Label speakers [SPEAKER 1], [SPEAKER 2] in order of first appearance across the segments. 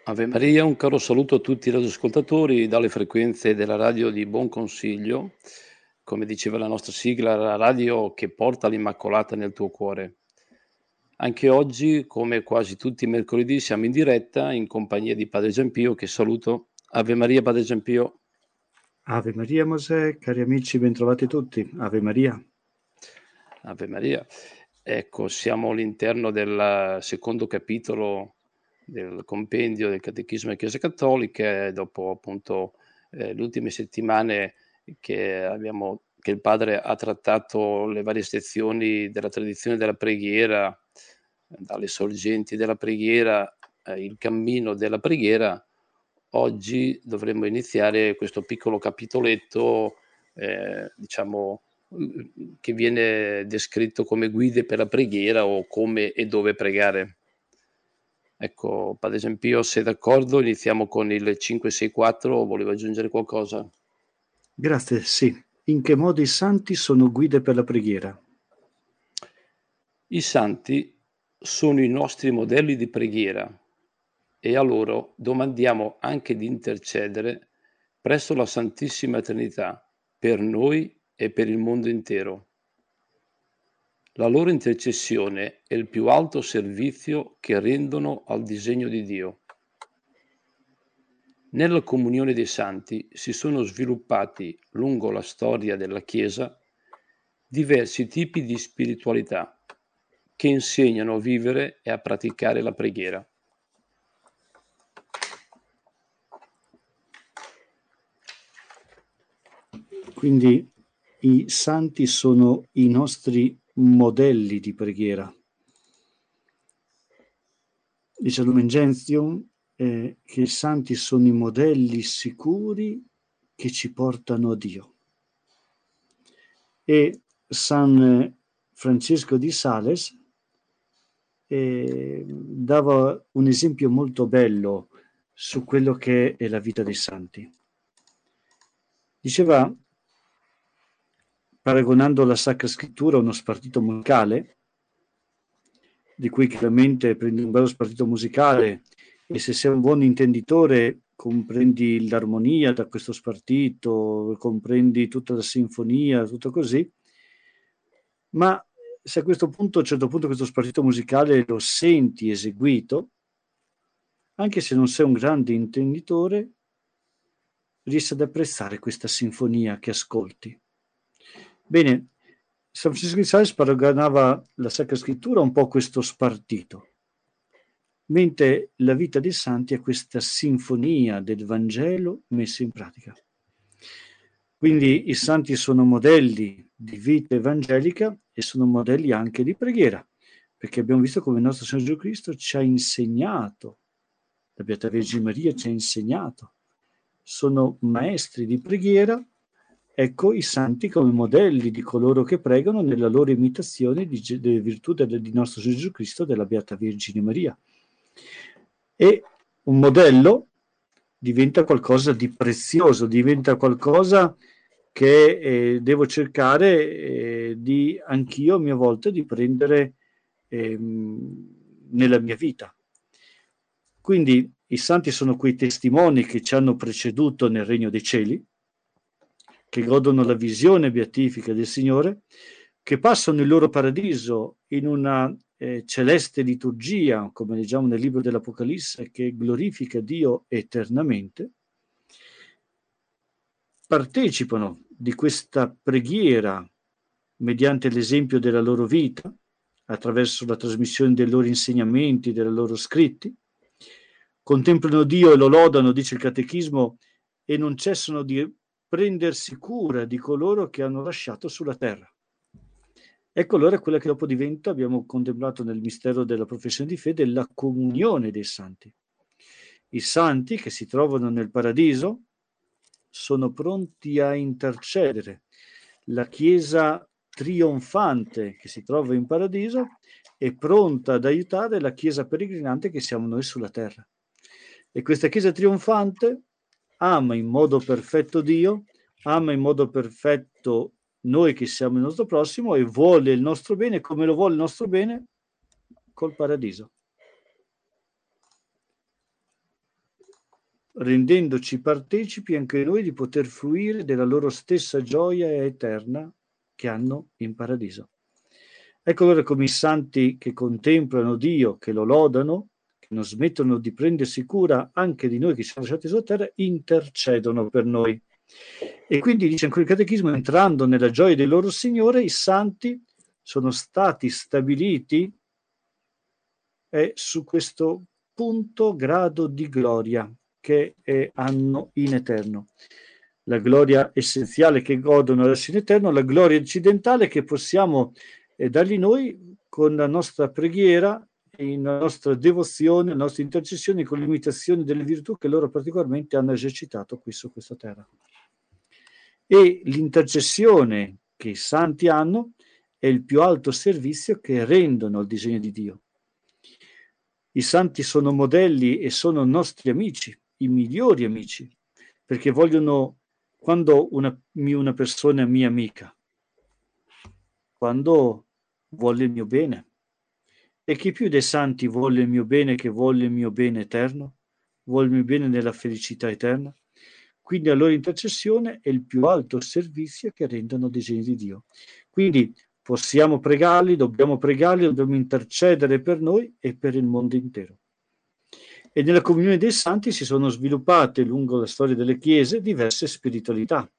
[SPEAKER 1] Ave Maria, un caro saluto a tutti i radioascoltatori dalle frequenze della radio di Buon Consiglio. Come diceva la nostra sigla, la radio che porta l'Immacolata nel tuo cuore. Anche oggi, come quasi tutti i mercoledì, siamo in diretta in compagnia di Padre Giampio, che saluto. Ave Maria, Padre Giampio.
[SPEAKER 2] Ave Maria Mosè, cari amici, bentrovati tutti. Ave Maria.
[SPEAKER 1] Ave Maria. Ecco, siamo all'interno del secondo capitolo del compendio del Catechismo della Chiesa Cattolica, dopo appunto le ultime settimane che il Padre ha trattato le varie sezioni della tradizione della preghiera, dalle sorgenti della preghiera, il cammino della preghiera. Oggi dovremmo iniziare questo piccolo capitoletto, diciamo, che viene descritto come guide per la preghiera o come e dove pregare. Ecco, Padre Giampio, se d'accordo, iniziamo con il 564, voleva aggiungere qualcosa?
[SPEAKER 2] Grazie, sì. In che modo i santi sono guide per la preghiera?
[SPEAKER 1] I santi sono i nostri modelli di preghiera e a loro domandiamo anche di intercedere presso la Santissima Trinità per noi e per il mondo intero. La loro intercessione è il più alto servizio che rendono al disegno di Dio. Nella comunione dei santi si sono sviluppati lungo la storia della Chiesa diversi tipi di spiritualità che insegnano a vivere e a praticare la preghiera.
[SPEAKER 2] Quindi i santi sono i nostri modelli di preghiera. Dice Lumen Gentium che i santi sono i modelli sicuri che ci portano a Dio. E San Francesco di Sales dava un esempio molto bello su quello che è la vita dei santi. Diceva, paragonando la Sacra Scrittura a uno spartito musicale, di cui chiaramente prendi un bello spartito musicale e se sei un buon intenditore comprendi l'armonia da questo spartito, comprendi tutta la sinfonia, tutto così, ma se a un certo punto questo spartito musicale lo senti eseguito, anche se non sei un grande intenditore, riesci ad apprezzare questa sinfonia che ascolti. Bene, San Francesco di Sales paragonava la Sacra Scrittura un po' a questo spartito, mentre la vita dei santi è questa sinfonia del Vangelo messa in pratica. Quindi i santi sono modelli di vita evangelica e sono modelli anche di preghiera, perché abbiamo visto come il nostro Signore Gesù Cristo ci ha insegnato, la Beata Vergine Maria ci ha insegnato, sono maestri di preghiera. Ecco i santi come modelli di coloro che pregano nella loro imitazione delle virtù di nostro Signore Gesù Cristo, della Beata Vergine Maria. E un modello diventa qualcosa di prezioso, diventa qualcosa che devo cercare di anch'io a mia volta di prendere nella mia vita. Quindi i santi sono quei testimoni che ci hanno preceduto nel regno dei cieli, che godono la visione beatifica del Signore, che passano il loro paradiso in una celeste liturgia, come leggiamo nel libro dell'Apocalisse, che glorifica Dio eternamente, partecipano di questa preghiera mediante l'esempio della loro vita, attraverso la trasmissione dei loro insegnamenti, dei loro scritti, contemplano Dio e lo lodano, dice il Catechismo, e non cessano di prendersi cura di coloro che hanno lasciato sulla terra. Ecco allora quella che dopo diventa, abbiamo contemplato nel mistero della professione di fede, la comunione dei santi. I santi che si trovano nel paradiso sono pronti a intercedere. La Chiesa trionfante che si trova in paradiso è pronta ad aiutare la Chiesa peregrinante che siamo noi sulla terra. E questa Chiesa trionfante ama in modo perfetto Dio, ama in modo perfetto noi che siamo il nostro prossimo e vuole il nostro bene. Come lo vuole il nostro bene? Col paradiso. rendendoci partecipi anche noi di poter fruire della loro stessa gioia eterna che hanno in paradiso. Ecco allora come i santi che contemplano Dio, che lo lodano, che non smettono di prendersi cura anche di noi che siamo lasciati sulla terra, intercedono per noi. E quindi dice ancora il Catechismo, entrando nella gioia del loro Signore, i santi sono stati stabiliti su questo punto grado di gloria che hanno in eterno. La gloria essenziale che godono adesso in eterno, la gloria occidentale che possiamo dargli noi con la nostra preghiera, in la nostra devozione, la nostra intercessione, con l'imitazione delle virtù che loro particolarmente hanno esercitato qui su questa terra. E l'intercessione che i santi hanno è il più alto servizio che rendono al disegno di Dio. I santi sono modelli e sono nostri amici, i migliori amici, perché vogliono, quando una persona è mia amica, quando vuole il mio bene. E chi più dei santi vuole il mio bene che vuole il mio bene eterno? Vuole il mio bene nella felicità eterna? Quindi la loro intercessione è il più alto servizio che rendono disegni di Dio. Quindi possiamo pregarli, dobbiamo intercedere per noi e per il mondo intero. E nella comunione dei santi si sono sviluppate lungo la storia delle chiese diverse spiritualità.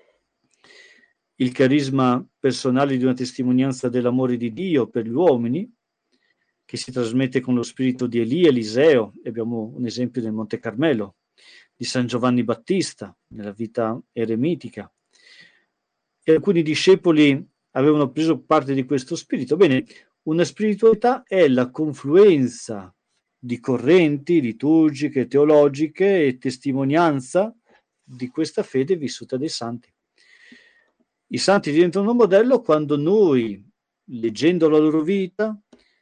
[SPEAKER 2] Il carisma personale di una testimonianza dell'amore di Dio per gli uomini, che si trasmette con lo spirito di Elia, Eliseo, e abbiamo un esempio nel Monte Carmelo, di San Giovanni Battista, nella vita eremitica. E alcuni discepoli avevano preso parte di questo spirito. Bene, una spiritualità è la confluenza di correnti liturgiche, teologiche e testimonianza di questa fede vissuta dai santi. I santi diventano un modello quando noi, leggendo la loro vita,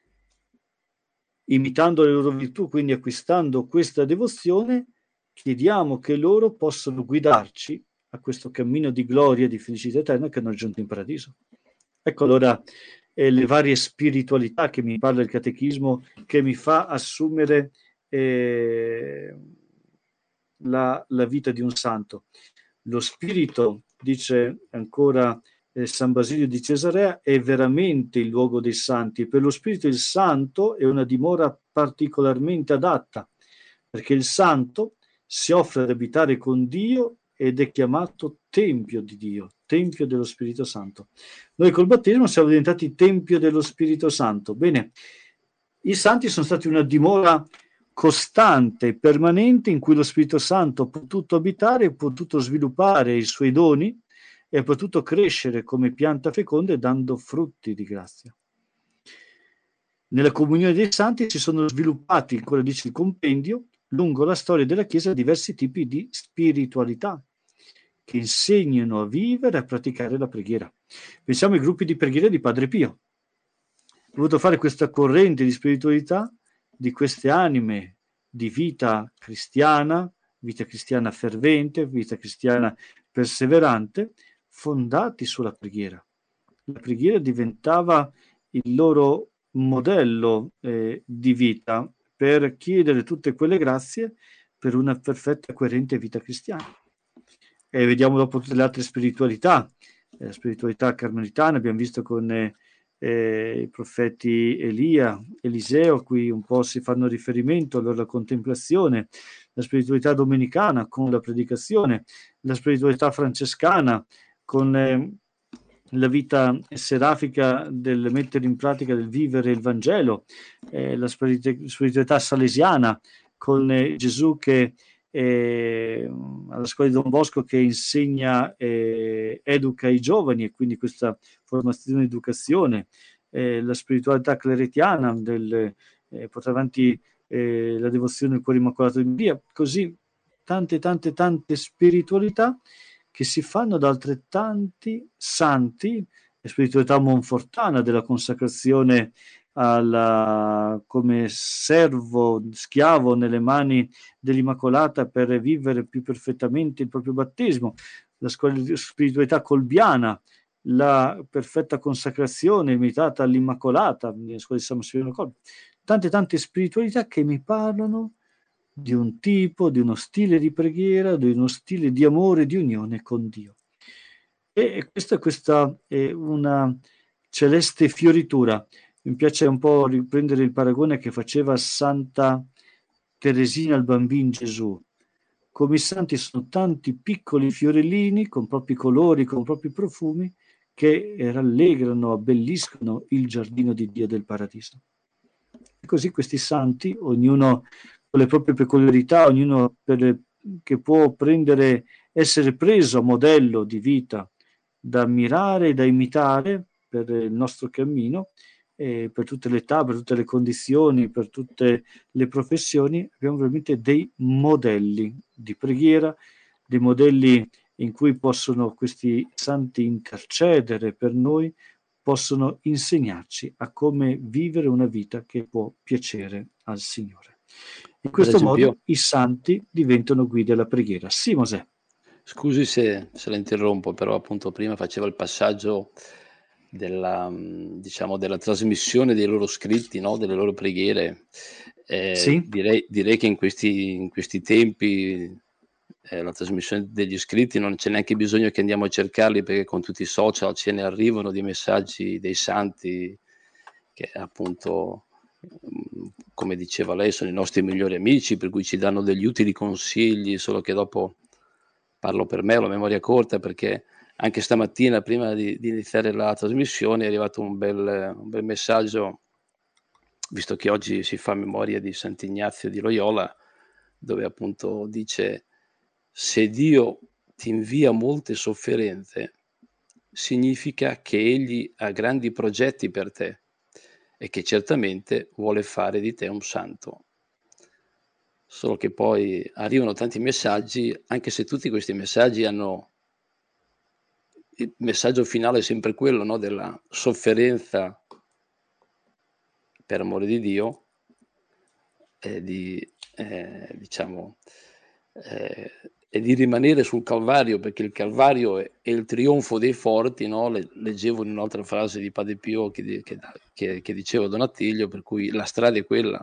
[SPEAKER 2] imitando le loro virtù, quindi acquistando questa devozione, chiediamo che loro possano guidarci a questo cammino di gloria e di felicità eterna che hanno raggiunto in paradiso. Ecco allora le varie spiritualità che mi parla il Catechismo, che mi fa assumere la vita di un santo. Lo spirito, dice ancora San Basilio di Cesarea, è veramente il luogo dei santi. Per lo spirito il santo è una dimora particolarmente adatta, perché il santo si offre ad abitare con Dio ed è chiamato Tempio di Dio, Tempio dello Spirito Santo. Noi col battesimo siamo diventati Tempio dello Spirito Santo. Bene, i santi sono stati una dimora costante, permanente, in cui lo Spirito Santo ha potuto abitare, ha potuto sviluppare i suoi doni e ha potuto crescere come pianta feconda dando frutti di grazia. Nella comunione dei santi si sono sviluppati, ancora dice il compendio, lungo la storia della Chiesa diversi tipi di spiritualità che insegnano a vivere e a praticare la preghiera. Pensiamo ai gruppi di preghiera di Padre Pio. Ha voluto fare questa corrente di spiritualità di queste anime di vita cristiana fervente, vita cristiana perseverante, fondati sulla preghiera. La preghiera diventava il loro modello di vita per chiedere tutte quelle grazie per una perfetta e coerente vita cristiana. E vediamo dopo tutte le altre spiritualità, la spiritualità carmelitana, abbiamo visto con i profeti Elia, Eliseo, a cui un po' si fanno riferimento alla contemplazione, la spiritualità domenicana con la predicazione, la spiritualità francescana con la vita serafica del mettere in pratica, del vivere il Vangelo, la spiritualità salesiana con Gesù che alla scuola di Don Bosco che insegna, educa i giovani, e quindi questa formazione e educazione, la spiritualità cleretiana, portare avanti la devozione del cuore immacolato di Maria, così tante spiritualità che si fanno da altrettanti santi, la spiritualità monfortana della consacrazione come servo, schiavo nelle mani dell'Immacolata per vivere più perfettamente il proprio battesimo, la spiritualità colbiana, la perfetta consacrazione imitata all'Immacolata, nella scuola di San Massimiliano Colbe, tante spiritualità che mi parlano di un tipo, di uno stile di preghiera, di uno stile di amore, di unione con Dio. E questa è una celeste fioritura. Mi piace un po' riprendere il paragone che faceva Santa Teresina al Bambino Gesù. Come i santi sono tanti piccoli fiorellini con propri colori, con propri profumi, che rallegrano, abbelliscono il giardino di Dio del paradiso. E così questi santi, ognuno con le proprie peculiarità, ognuno che può prendere, essere preso a modello di vita da ammirare e da imitare per il nostro cammino, per tutte le età, per tutte le condizioni, per tutte le professioni, abbiamo veramente dei modelli di preghiera, dei modelli in cui possono questi santi intercedere per noi, possono insegnarci a come vivere una vita che può piacere al Signore. In
[SPEAKER 1] Per
[SPEAKER 2] questo
[SPEAKER 1] esempio,
[SPEAKER 2] modo i santi diventano guide alla preghiera. Sì, Mosè.
[SPEAKER 1] scusi se la interrompo, però appunto prima faceva il passaggio della, diciamo, della trasmissione dei loro scritti, no? Delle loro preghiere.
[SPEAKER 2] Sì?
[SPEAKER 1] Direi che in questi tempi la trasmissione degli scritti non c'è neanche bisogno che andiamo a cercarli, perché con tutti i social ce ne arrivano di messaggi dei santi che appunto, come diceva lei, sono i nostri migliori amici, per cui ci danno degli utili consigli, solo che dopo parlo per me, ho la memoria corta, perché anche stamattina prima di iniziare la trasmissione è arrivato un bel messaggio, visto che oggi si fa memoria di Sant'Ignazio di Loyola, dove appunto dice: se Dio ti invia molte sofferenze, significa che Egli ha grandi progetti per te e che certamente vuole fare di te un santo. Solo che poi arrivano tanti messaggi, anche se tutti questi messaggi hanno il messaggio finale è sempre quello, no? Della sofferenza per amore di Dio, diciamo, e di rimanere sul Calvario, perché il Calvario è il trionfo dei forti, no? Leggevo in un'altra frase di Padre Pio che diceva Don Attilio, per cui la strada è quella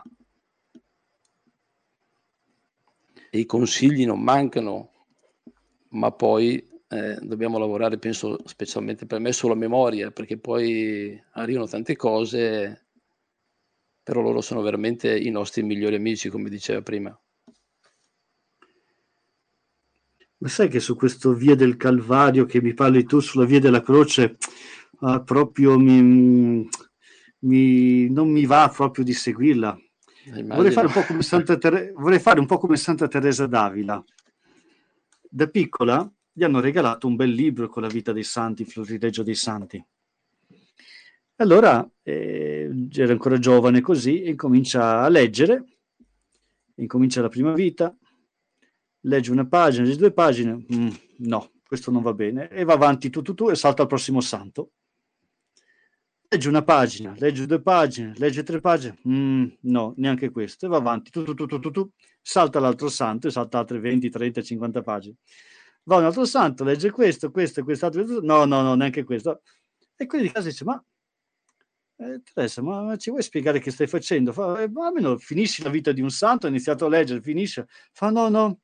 [SPEAKER 1] e i consigli non mancano, ma poi dobbiamo lavorare, penso, specialmente per me, sulla memoria, perché poi arrivano tante cose, però loro sono veramente i nostri migliori amici, come diceva prima.
[SPEAKER 2] Ma sai che su questo via del Calvario che mi parli tu, sulla via della croce, proprio non mi va proprio di seguirla. Vorrei fare
[SPEAKER 1] Immagino.
[SPEAKER 2] un po' come vorrei fare un po' come Santa Teresa d'Avila. Da piccola gli hanno regalato un bel libro con la vita dei santi, il Florileggio dei Santi. Allora era ancora giovane così e incomincia a leggere, incomincia la prima vita, legge una pagina, legge due pagine, no, questo non va bene, e va avanti tu e salta al prossimo santo. Legge una pagina, legge due pagine, legge tre pagine, no, neanche questo, e va avanti tu, salta l'altro santo e salta altre 20, 30, 50 pagine. Va un altro santo, legge questo, questo e quest'altro, no, neanche questo. E quelli di casa dice, ma Teresa, ma ci vuoi spiegare che stai facendo? Ma almeno finisci la vita di un santo, ha iniziato a leggere, finisce. Fa no,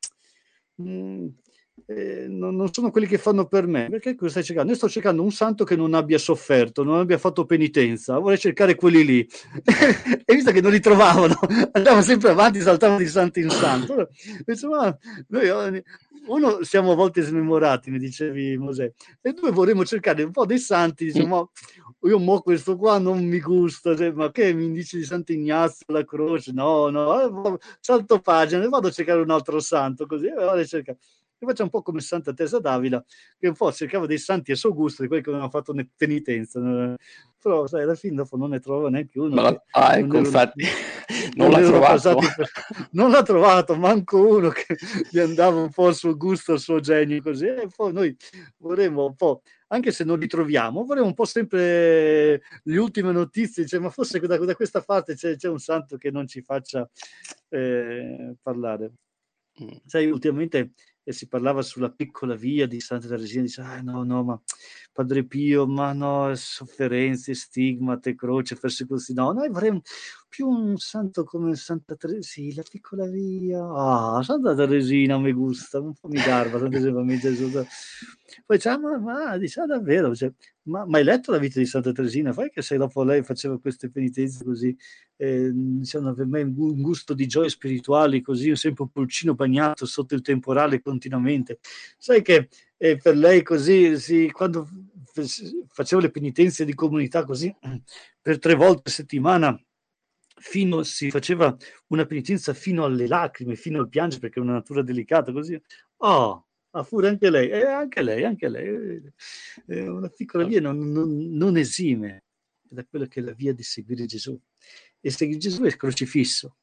[SPEAKER 2] non sono quelli che fanno per me. Perché cosa stai cercando? Io sto cercando un santo che non abbia sofferto, non abbia fatto penitenza. Vorrei cercare quelli lì. E visto che non li trovavano, andavano sempre avanti, saltavano di santo in santo. Allora, insomma, noi, uno, siamo a volte smemorati, mi dicevi Mosè, e due vorremmo cercare un po' dei santi, diciamo, io mo questo qua non mi gusta, cioè, ma che mi dici di Sant'Ignazio la croce? No, salto pagina e vado a cercare un altro santo, così vado a cercare. E faccio un po' come Santa Teresa d'Avila, che un po' cercava dei santi a suo gusto, di quelli che non avevano fatto penitenza, però sai, alla fine dopo non ne trova neanche uno che non
[SPEAKER 1] Ecco,
[SPEAKER 2] erano,
[SPEAKER 1] infatti, non
[SPEAKER 2] non
[SPEAKER 1] l'ha
[SPEAKER 2] erano
[SPEAKER 1] trovato.
[SPEAKER 2] passati per, non l'ha trovato manco uno che gli andava un po' al suo gusto, al suo genio, così, e poi noi vorremmo un po', anche se non li troviamo, vorremmo un po' sempre le ultime notizie, cioè, ma forse da questa parte c'è un santo che non ci faccia parlare. Sai, ultimamente e si parlava sulla piccola via di Santa Teresina, dice, no, ma Padre Pio, ma no, sofferenze, stigmate, croce, persecuzioni, no, noi avremmo più un santo come Santa Teresina, sì, la piccola via, Santa Teresina mi gusta, un po' mi garba, Santa Teresina, mi Gesù. Poi dice, dice, davvero, cioè, ma hai letto la vita di Santa Teresina? Fai che se dopo lei faceva queste penitenze così, diciamo, per me un gusto di gioie spirituali così, sempre un pulcino bagnato sotto il temporale continuamente. Sai che per lei così, quando facevo le penitenze di comunità così, per 3 volte a settimana, si faceva una penitenza fino alle lacrime, fino al piangere, perché è una natura delicata così. Pure anche lei, anche lei, una piccola via non esime da quello che è la via di seguire Gesù. E seguire Gesù è crocifisso.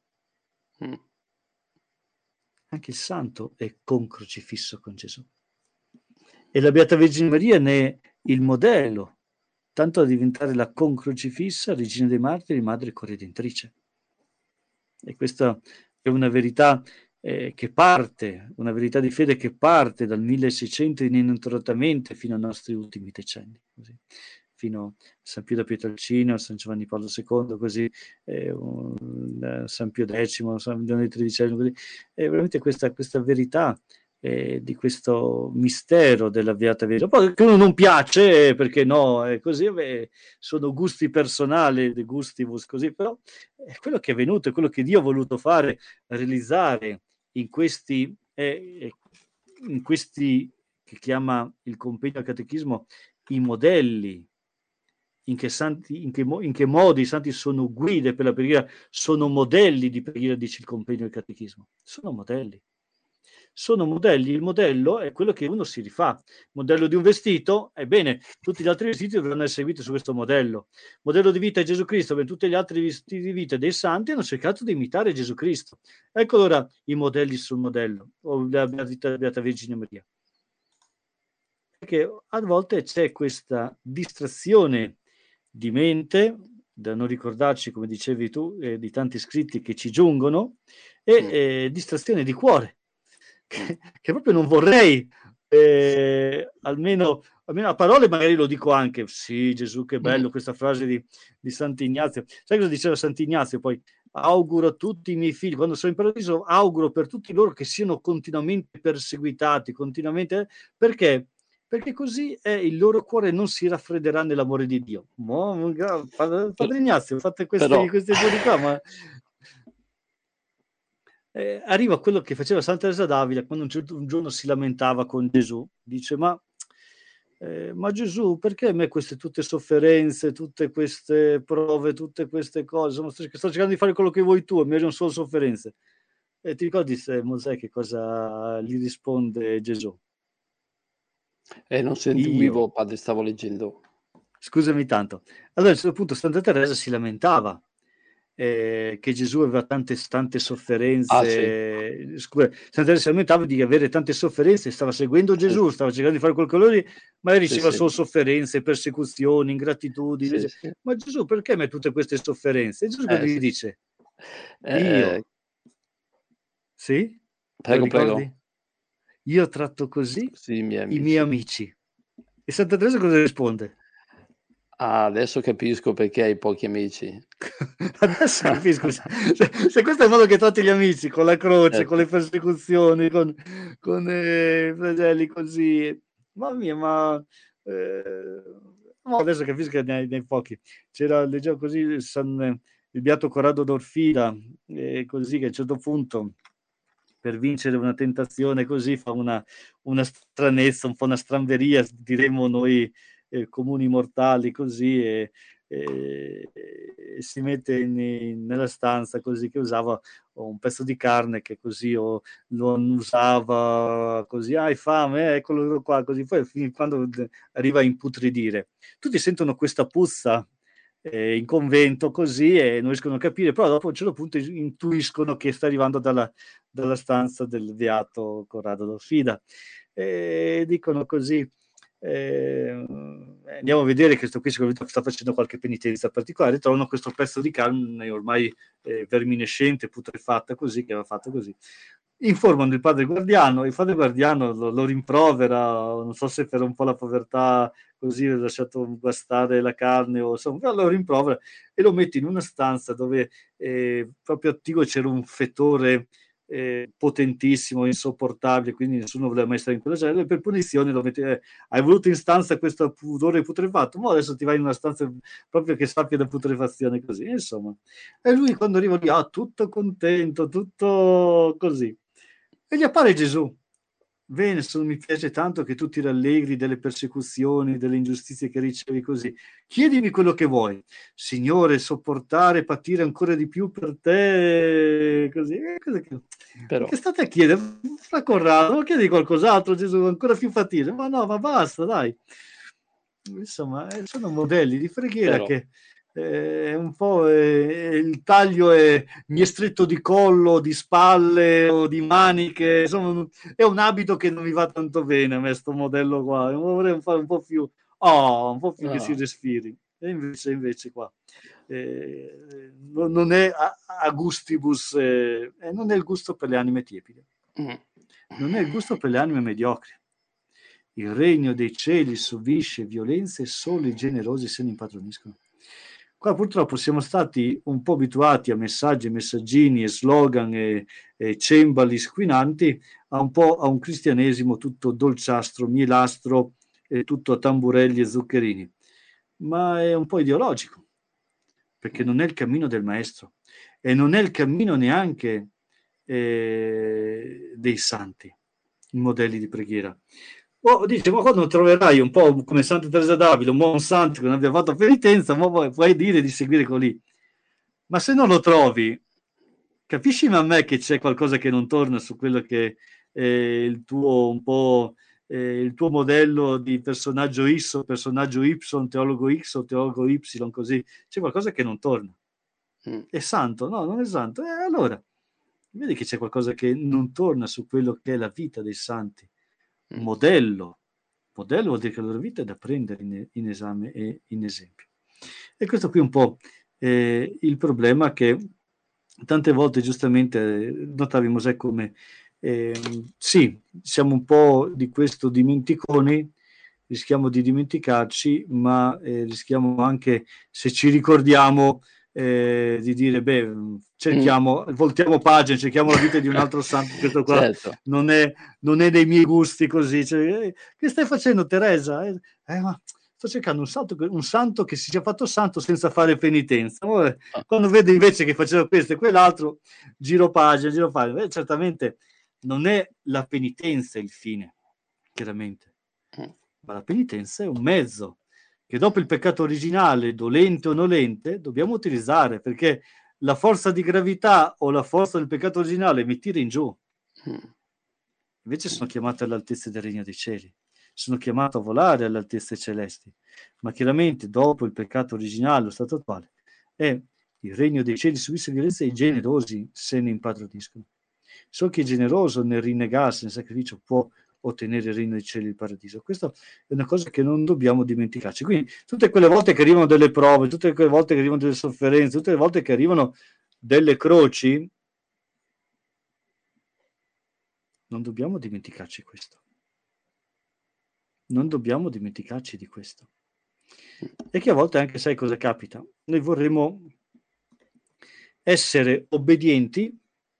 [SPEAKER 2] Anche il santo è concrocifisso con Gesù. E la Beata Vergine Maria ne è il modello, tanto da diventare la concrocifissa, regina dei martiri, madre corredentrice. E questa è una verità che parte, una verità di fede che parte dal 1600 ininterrottamente fino ai nostri ultimi decenni, così, fino a San Pio da Pietrelcino, a San Giovanni Paolo II, così, San Pio X, San Leone XIII, così. È veramente questa verità di questo mistero della Beata Vergine. Poi che uno non piace, perché no, è così, sono gusti personali, de gustibus, così, però è quello che è venuto, è quello che Dio ha voluto fare, realizzare in questi che chiama il compegno al catechismo, i modelli, in che modi i santi sono guide per la preghiera, sono modelli di preghiera, dice il compegno al catechismo, sono modelli. Il modello è quello che uno si rifà. Il modello di un vestito, ebbene, tutti gli altri vestiti dovranno essere seguiti su questo modello. Modello di vita è Gesù Cristo, per tutti gli altri vestiti di vita dei santi hanno cercato di imitare Gesù Cristo. Ecco allora i modelli sul modello, o la Beata Vergine Maria. Perché a volte c'è questa distrazione di mente, da non ricordarci, come dicevi tu, di tanti scritti che ci giungono, e distrazione di cuore, che proprio non vorrei, almeno a parole magari lo dico anche, sì, Gesù che bello, questa frase di Sant'Ignazio. Sai cosa diceva Sant'Ignazio poi? Auguro a tutti i miei figli, quando sono in paradiso, auguro per tutti loro che siano continuamente perseguitati, perché? Perché così il loro cuore non si raffredderà nell'amore di Dio. Padre Ignazio, fate questi giorni qua, ma arriva quello che faceva Santa Teresa d'Avila quando un giorno si lamentava con Gesù, dice ma Gesù, perché a me queste tutte sofferenze, tutte queste prove, tutte queste cose, sto cercando di fare quello che vuoi tu e mi arrivano solo sofferenze. E ti ricordi Mosè che cosa gli risponde Gesù?
[SPEAKER 1] Non sentivo, padre, stavo leggendo.
[SPEAKER 2] Scusami tanto. Allora a un certo punto Santa Teresa si lamentava che Gesù aveva tante sofferenze.
[SPEAKER 1] Sì.
[SPEAKER 2] Santa Teresa si lamentava di avere tante sofferenze, stava seguendo Gesù, stava cercando di fare quel che lui, ma riceveva solo sofferenze, persecuzioni, ingratitudini.
[SPEAKER 1] Sì.
[SPEAKER 2] Ma Gesù, perché mi tutte queste sofferenze? E Gesù cosa gli dice? Io. Sì? Te lo ricordi?
[SPEAKER 1] Prego.
[SPEAKER 2] Io tratto così
[SPEAKER 1] Sì, i miei
[SPEAKER 2] miei
[SPEAKER 1] amici.
[SPEAKER 2] amici. E Santa Teresa cosa risponde?
[SPEAKER 1] Adesso capisco perché hai pochi amici.
[SPEAKER 2] Adesso capisco, se questo è il modo che tratti gli amici, con la croce, con le persecuzioni, con i fratelli così, mamma mia, ma no, adesso capisco che ne hai pochi. Leggevo così il Beato Corrado d'Orfila, così che a un certo punto, per vincere una tentazione così, fa una stranezza, un po' una stramberia, diremmo noi comuni mortali così, e si mette nella stanza così, che usava un pezzo di carne che così lo usava così, hai fame, eccolo qua, così poi quando arriva a imputridire. Tutti sentono questa puzza in convento così e non riescono a capire, però dopo a un certo punto intuiscono che sta arrivando dalla stanza del Beato Corrado d'Orfila e dicono così andiamo a vedere che questo qui sicuramente sta facendo qualche penitenza particolare, trovano questo pezzo di carne ormai verminescente, putrefatta così, che aveva fatto così, informano il padre guardiano, il padre guardiano lo rimprovera, non so se per un po' la povertà, così ha lasciato guastare la carne, o insomma, lo rimprovera e lo mette in una stanza dove proprio attivo c'era un fetore potentissimo, insopportabile, quindi nessuno voleva mai stare in quella cella, e per punizione lo mette, hai voluto in stanza questo odore putrefatto, ma adesso ti vai in una stanza proprio che sappia da putrefazione, così, insomma. E lui quando arriva lì, tutto contento, tutto così. E gli appare Gesù. Bene, mi piace tanto che tu ti rallegri delle persecuzioni, delle ingiustizie che ricevi così. Chiedimi quello che vuoi. Signore, sopportare, patire ancora di più per te, così.
[SPEAKER 1] Però,
[SPEAKER 2] Che state a chiedere? Fra Corrado, ma chiedi qualcos'altro, Gesù, ancora più fatica. Ma no, ma basta, dai. Insomma, sono modelli di preghiera
[SPEAKER 1] però,
[SPEAKER 2] che un po' il taglio mi è stretto di collo, di spalle o di maniche, insomma, è un abito che non mi va tanto bene a me, sto modello qua, vorrei fare un po' più, un po' più che si respiri. E invece qua non è a gustibus, non è il gusto per le anime tiepide, non è il gusto per le anime mediocri. Il regno dei cieli subisce violenze e solo i generosi se ne impadroniscono. Qua purtroppo siamo stati un po' abituati a messaggi, messaggini e slogan e cembali squinanti a un cristianesimo tutto dolciastro, mielastro, tutto a tamburelli e zuccherini. Ma è un po' ideologico, perché non è il cammino del maestro e non è il cammino neanche dei santi, i modelli di preghiera. Dice, ma quando troverai un po' come Santa Teresa d'Avila, un buon santo che non abbia fatto penitenza, ma puoi dire di seguire colì. Ma se non lo trovi, capisci a me che c'è qualcosa che non torna su quello che è il tuo un po' il tuo modello di personaggio X o personaggio Y, teologo X o teologo Y, così. C'è qualcosa che non torna. È santo? No, non è santo. Allora, vedi che c'è qualcosa che non torna su quello che è la vita dei santi. Modello vuol dire che la loro vita è da prendere in esame e in esempio. E questo qui è un po' il problema che tante volte giustamente notavi Mosè come sì, siamo un po' di questo dimenticoni, rischiamo di dimenticarci, ma rischiamo anche, se ci ricordiamo, di dire, cerchiamo, voltiamo pagina, cerchiamo la vita di un altro santo, questo qua
[SPEAKER 1] certo.
[SPEAKER 2] non è dei miei gusti così. Cioè, che stai facendo, Teresa? Ma sto cercando un santo che si sia fatto santo senza fare penitenza. Quando vedo invece che faceva questo e quell'altro, giro pagina. Certamente non è la penitenza il fine, chiaramente, ma la penitenza è un mezzo che dopo il peccato originale, dolente o nolente, dobbiamo utilizzare, perché la forza di gravità o la forza del peccato originale mi tira in giù. Invece sono chiamato alle altezze del regno dei cieli, sono chiamato a volare alle altezze celesti, ma chiaramente dopo il peccato originale, lo stato attuale, è il regno dei cieli subisce violenza e i generosi se ne impadroniscono. So che è generoso nel rinnegarsi, nel sacrificio, può ottenere il regno dei cieli e il paradiso. Questa è una cosa che non dobbiamo dimenticarci. Quindi tutte quelle volte che arrivano delle prove, tutte quelle volte che arrivano delle sofferenze, tutte le volte che arrivano delle croci, non dobbiamo dimenticarci questo. Non dobbiamo dimenticarci di questo. E che a volte anche, sai cosa capita? Noi vorremmo essere obbedienti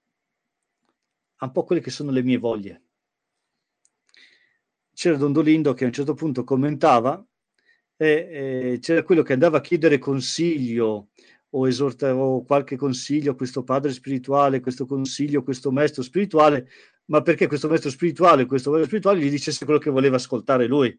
[SPEAKER 2] a un po' quelle che sono le mie voglie. C'era Don Dolindo che a un certo punto commentava e c'era quello che andava a chiedere consiglio o qualche consiglio a questo padre spirituale, questo consiglio, questo maestro spirituale, ma perché questo maestro spirituale gli dicesse quello che voleva ascoltare lui.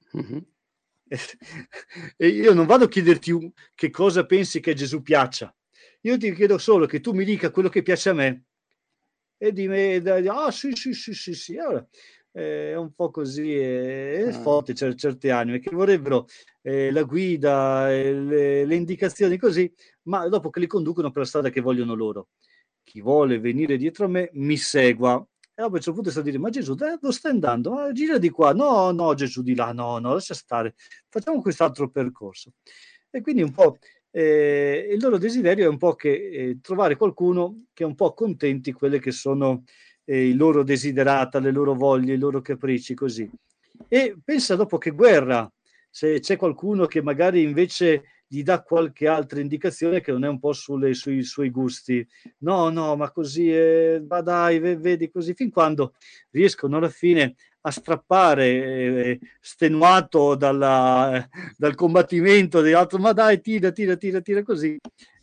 [SPEAKER 2] E io non vado a chiederti che cosa pensi che a Gesù piaccia, io ti chiedo solo che tu mi dica quello che piace a me e di me, sì. Allora, è un po' così, è forte certe anime che vorrebbero la guida, le indicazioni così, ma dopo che li conducono per la strada che vogliono loro. Chi vuole venire dietro a me mi segua. E dopo a un certo punto sta a dire, ma Gesù, dove stai andando? Gira di qua. No, Gesù di là, no, lascia stare. Facciamo quest'altro percorso. E quindi un po' il loro desiderio è un po' che trovare qualcuno che un po' accontenti quelle che sono i loro desiderata, le loro voglie, i loro capricci, così. E pensa dopo che guerra, se c'è qualcuno che magari invece gli dà qualche altra indicazione che non è un po' sui suoi gusti. No, ma così, ma dai, vedi così, fin quando riescono alla fine a strappare, stenuato dal combattimento dell'altro, ma dai, tira così,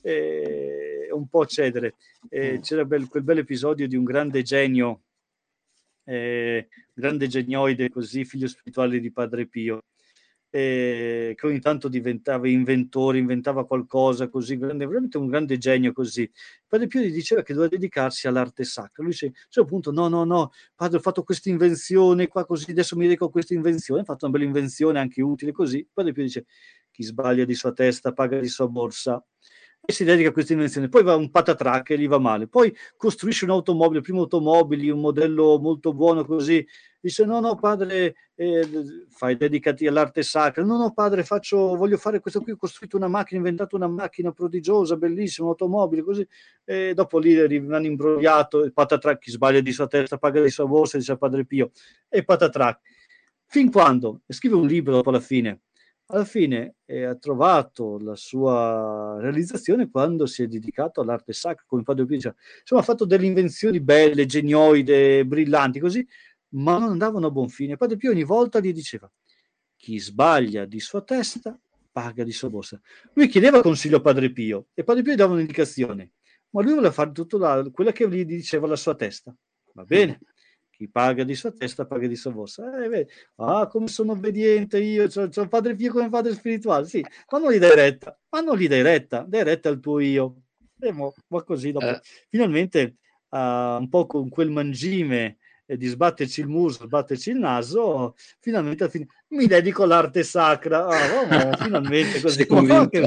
[SPEAKER 2] un po' cedere. C'era quel bel episodio di un grande genio, grande genioide, così, figlio spirituale di Padre Pio, che ogni tanto diventava inventore, inventava qualcosa così, veramente un grande genio così. Padre Pio gli diceva che doveva dedicarsi all'arte sacra. Lui dice, cioè, appunto, no, padre, ho fatto questa invenzione qua così, adesso mi dedico a questa invenzione, ha fatto una bella invenzione anche utile così. Padre Pio dice, chi sbaglia di sua testa paga di sua borsa. E si dedica a questa invenzione, poi va un patatrac e gli va male, poi costruisce un'automobile, prima automobili, un modello molto buono così, dice no padre, fai, dedicati all'arte sacra, no padre, voglio fare questo qui, ho costruito una macchina, ho inventato una macchina prodigiosa, bellissima, un'automobile così, e dopo lì rimane imbrogliato, il patatrac, chi sbaglia di sua testa paga di sua borsa, dice Padre Pio, e patatrac, fin quando scrive un libro dopo alla fine ha trovato la sua realizzazione quando si è dedicato all'arte sacra, come Padre Pio diceva. Insomma, ha fatto delle invenzioni belle, genioide, brillanti, così, ma non andavano a buon fine. Padre Pio ogni volta gli diceva, chi sbaglia di sua testa paga di sua borsa. Lui chiedeva consiglio a Padre Pio e Padre Pio gli dava un'indicazione, ma lui voleva fare tutto quella che gli diceva la sua testa. Va bene, chi paga di sua testa paga di sua borsa. Come sono obbediente io, c'ho Padre Pio come padre spirituale, sì, ma non gli dai retta, dai retta al tuo io. Ma così dopo, finalmente, un po' con quel mangime di sbatterci il muso, sbatterci il naso, finalmente mi dedico all'arte sacra. Finalmente così.
[SPEAKER 1] Sei convinto?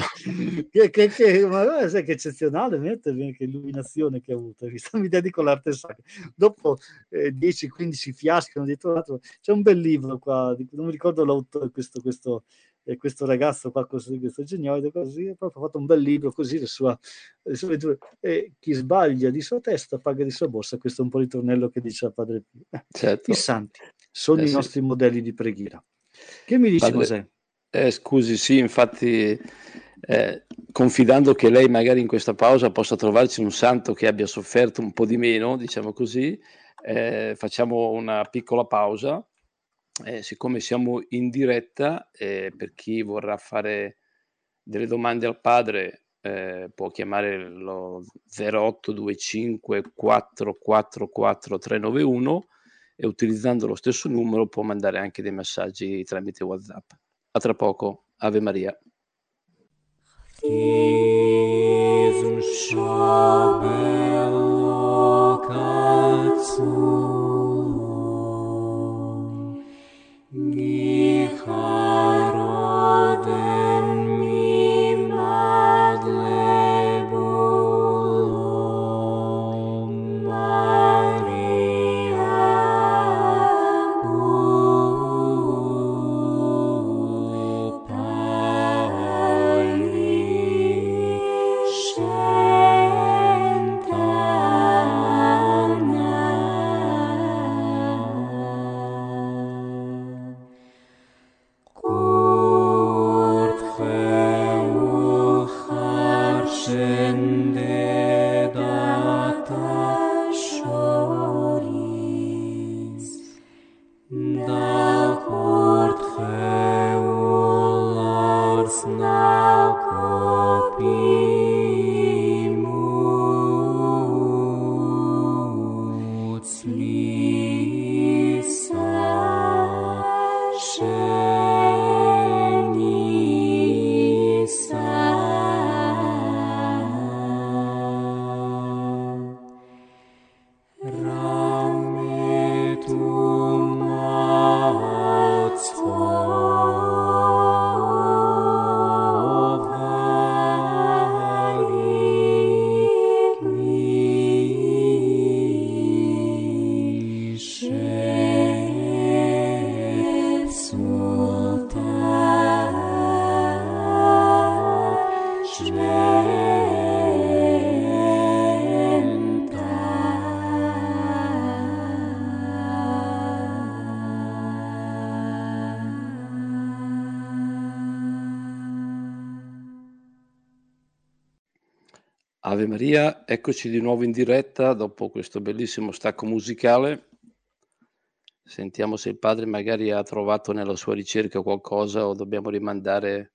[SPEAKER 2] Ma sai che eccezionale, che illuminazione che ha avuto. Mi dedico all'arte sacra. Dopo 10-15 fiaschi, hanno detto l'altro. C'è un bel libro qua, non mi ricordo l'autore, questo ragazzo qua, questo genioide, così, ha proprio fatto un bel libro così, le sue letture. E chi sbaglia di sua testa paga di sua borsa. Questo è un po' il ritornello che dice Padre Pio.
[SPEAKER 1] Certo.
[SPEAKER 2] I santi sono i
[SPEAKER 1] Sì.
[SPEAKER 2] nostri modelli di preghiera. Che mi dici, Mosè?
[SPEAKER 1] Scusi, sì, infatti, confidando che lei magari in questa pausa possa trovarci un santo che abbia sofferto un po' di meno, diciamo così, facciamo una piccola pausa. Siccome siamo in diretta, per chi vorrà fare delle domande al padre, può chiamare lo 0825 444 391 e utilizzando lo stesso numero può mandare anche dei messaggi tramite WhatsApp. A tra poco, Ave Maria. Ave Maria, eccoci di nuovo in diretta dopo questo bellissimo stacco musicale. Sentiamo se il padre magari ha trovato nella sua ricerca qualcosa o dobbiamo rimandare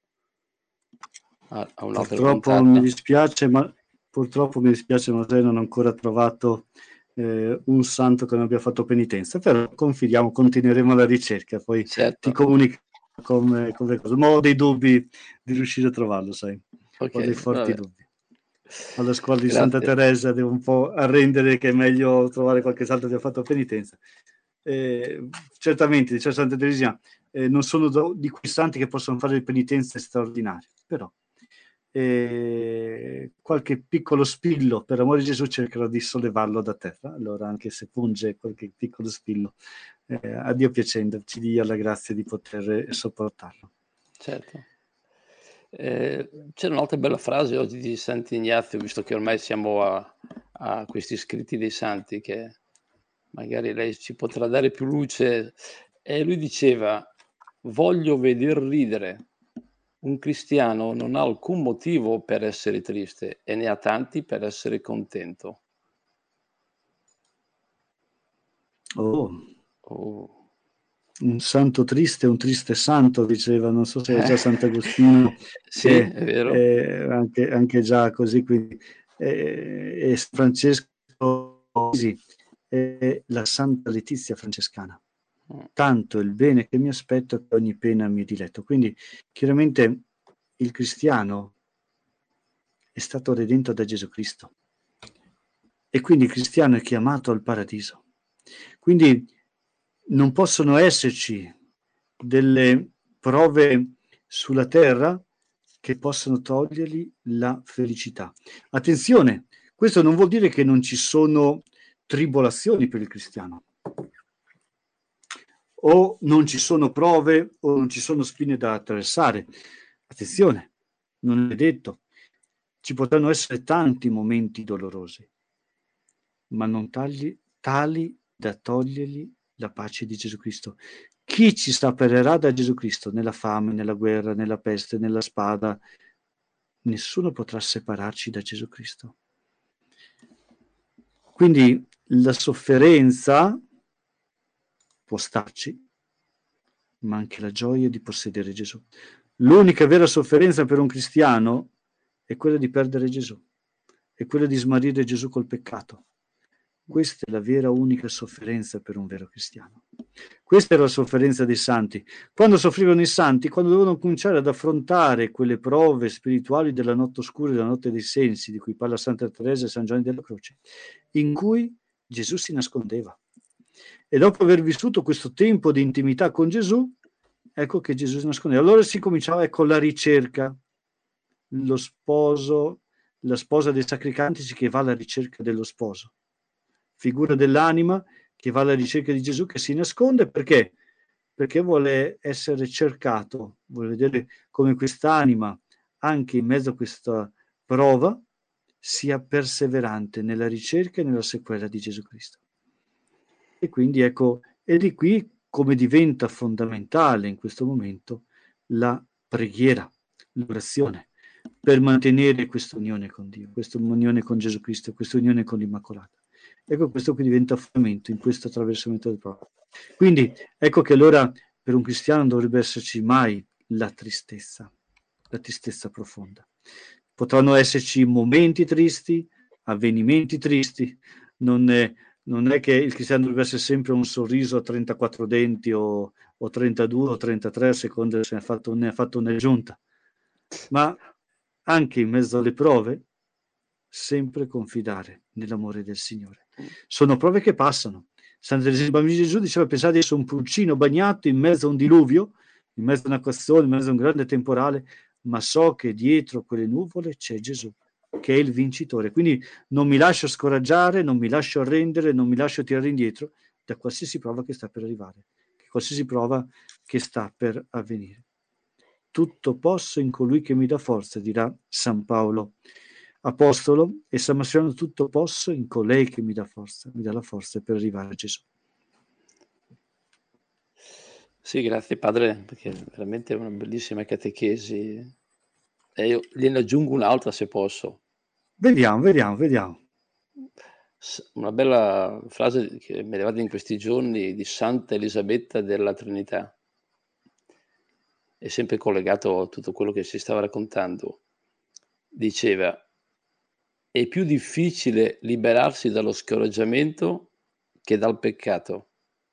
[SPEAKER 1] a un'altra
[SPEAKER 2] Purtroppo
[SPEAKER 1] puntata.
[SPEAKER 2] purtroppo mi dispiace, ma non ho ancora trovato un santo che non abbia fatto penitenza, però confidiamo, continueremo la ricerca, poi
[SPEAKER 1] Certo.
[SPEAKER 2] ti comunico come cose. Ma ho dei dubbi di riuscire a trovarlo, sai, ho dei forti dubbi. Alla scuola di Santa Teresa devo un po' arrendere che è meglio trovare qualche santo che abbia fatto penitenza. Certamente, dice Santa Teresina, non sono di quei santi che possono fare penitenze straordinarie, però qualche piccolo spillo, per amore di Gesù, cercherò di sollevarlo da terra. Allora, anche se punge qualche piccolo spillo, a Dio piacendo, ci dia la grazia di poter sopportarlo.
[SPEAKER 1] Certo. C'era un'altra bella frase oggi di Sant'Ignazio, visto che ormai siamo a questi scritti dei santi, che magari lei ci potrà dare più luce. E lui diceva: voglio veder ridere. Un cristiano non ha alcun motivo per essere triste e ne ha tanti per essere contento.
[SPEAKER 2] Un santo triste, un triste santo, diceva, non so se era già Sant'Agostino,
[SPEAKER 1] Sì, è vero.
[SPEAKER 2] Anche già così, quindi e Francesco, la Santa Letizia francescana. Tanto il bene che mi aspetto che ogni pena mi diletto. Quindi chiaramente il cristiano è stato redento da Gesù Cristo e quindi il cristiano è chiamato al paradiso. Quindi non possono esserci delle prove sulla terra che possano togliergli la felicità. Attenzione, questo non vuol dire che non ci sono tribolazioni per il cristiano, o non ci sono prove o non ci sono spine da attraversare. Attenzione, non è detto. Ci potranno essere tanti momenti dolorosi, ma non tali da togliergli la pace di Gesù Cristo. Chi ci separerà da Gesù Cristo nella fame, nella guerra, nella peste, nella spada? Nessuno potrà separarci da Gesù Cristo. Quindi la sofferenza può starci, ma anche la gioia di possedere Gesù. L'unica vera sofferenza per un cristiano è quella di perdere Gesù, è quella di smarrire Gesù col peccato. Questa è la vera unica sofferenza per un vero cristiano. Questa era la sofferenza dei santi. Quando soffrivano i santi, quando dovevano cominciare ad affrontare quelle prove spirituali della notte oscura e della notte dei sensi, di cui parla Santa Teresa e San Giovanni della Croce, in cui Gesù si nascondeva. E dopo aver vissuto questo tempo di intimità con Gesù, ecco che Gesù si nascondeva. Allora si cominciava, ecco, la ricerca. Lo sposo, la sposa dei sacri cantici che va alla ricerca dello sposo. Figura dell'anima che va alla ricerca di Gesù, che si nasconde perché? Perché vuole essere cercato, vuole vedere come quest'anima, anche in mezzo a questa prova, sia perseverante nella ricerca e nella sequela di Gesù Cristo. E quindi ecco, e di qui come diventa fondamentale in questo momento la preghiera, l'orazione, per mantenere questa unione con Dio, questa unione con Gesù Cristo, questa unione con l'Immacolata. Ecco, questo qui diventa fondamento in questo attraversamento del proprio. Quindi ecco che allora per un cristiano non dovrebbe esserci mai la tristezza profonda. Potranno esserci momenti tristi, avvenimenti tristi, non è che il cristiano dovrebbe essere sempre un sorriso a 34 denti o 32 o 33 a seconda se ne ha fatto un'aggiunta, ma anche in mezzo alle prove sempre confidare nell'amore del Signore. Sono prove che passano. Santa Teresa del Bambino Gesù diceva: pensate di essere un pulcino bagnato in mezzo a un diluvio, in mezzo a una quazione, in mezzo a un grande temporale, ma so che dietro quelle nuvole c'è Gesù, che è il vincitore. Quindi non mi lascio scoraggiare, non mi lascio arrendere, non mi lascio tirare indietro da qualsiasi prova che sta per arrivare, qualsiasi prova che sta per avvenire. Tutto posso in colui che mi dà forza, dirà San Paolo Apostolo, e San Massimo: tutto posso in colei che mi dà la forza per arrivare a Gesù.
[SPEAKER 1] Sì, grazie padre, perché veramente è una bellissima catechesi. E io gliene aggiungo un'altra se posso.
[SPEAKER 2] Vediamo.
[SPEAKER 1] Una bella frase che mi è arrivata in questi giorni di Santa Elisabetta della Trinità. È sempre collegato a tutto quello che si stava raccontando. Diceva: è più difficile liberarsi dallo scoraggiamento che dal peccato.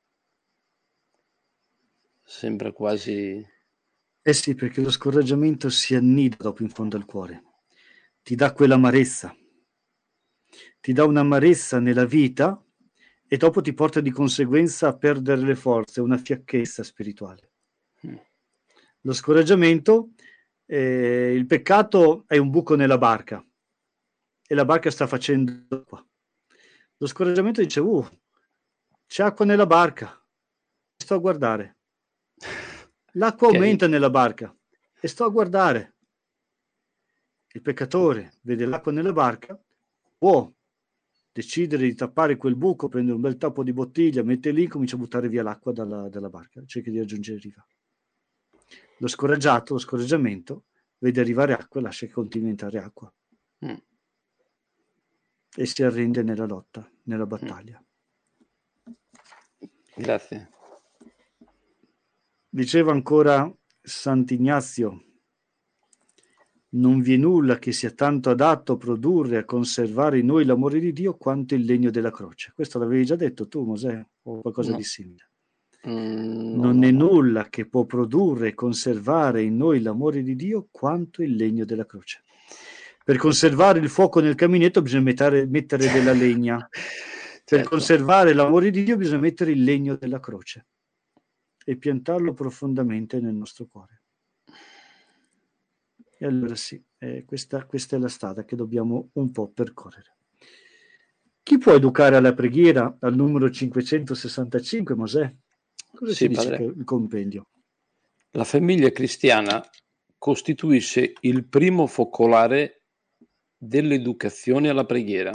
[SPEAKER 1] Sembra quasi...
[SPEAKER 2] Eh sì, perché lo scoraggiamento si annida dopo in fondo al cuore, ti dà quell'amarezza, ti dà un'amarezza nella vita e dopo ti porta di conseguenza a perdere le forze, una fiacchezza spirituale. Lo scoraggiamento, il peccato è un buco nella barca e la barca sta facendo acqua. Lo scoraggiamento dice, c'è acqua nella barca, sto a guardare. L'acqua aumenta nella barca e sto a guardare. Il peccatore vede l'acqua nella barca, può decidere di tappare quel buco, prendere un bel tappo di bottiglia, mette lì, comincia a buttare via l'acqua dalla barca, cerca di raggiungere riva. Lo scoraggiamento, vede arrivare acqua e lascia che continui a entrare acqua. E si arrende nella lotta, nella battaglia.
[SPEAKER 1] Grazie.
[SPEAKER 2] Diceva ancora Sant'Ignazio, non vi è nulla che sia tanto adatto a produrre e a conservare in noi l'amore di Dio quanto il legno della croce. Questo l'avevi già detto tu, Mosè, o qualcosa di simile? Non è nulla che può produrre e conservare in noi l'amore di Dio quanto il legno della croce. Per conservare il fuoco nel caminetto bisogna mettere della legna. Per conservare l'amore di Dio bisogna mettere il legno della croce e piantarlo profondamente nel nostro cuore. E allora sì, questa è la strada che dobbiamo un po' percorrere. Chi può educare alla preghiera al numero 565, Mosè? Cosa ci dice il compendio?
[SPEAKER 1] La famiglia cristiana costituisce il primo focolare dell'educazione alla preghiera.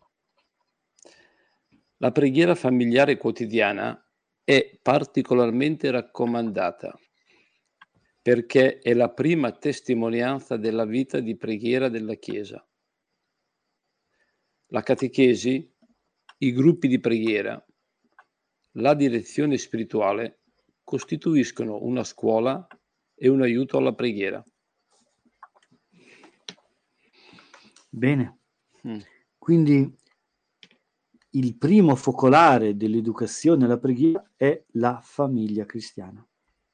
[SPEAKER 1] La preghiera familiare quotidiana è particolarmente raccomandata perché è la prima testimonianza della vita di preghiera della Chiesa. La catechesi, i gruppi di preghiera, la direzione spirituale costituiscono una scuola e un aiuto alla preghiera.
[SPEAKER 2] Bene. Quindi il primo focolare dell'educazione alla preghiera è la famiglia cristiana.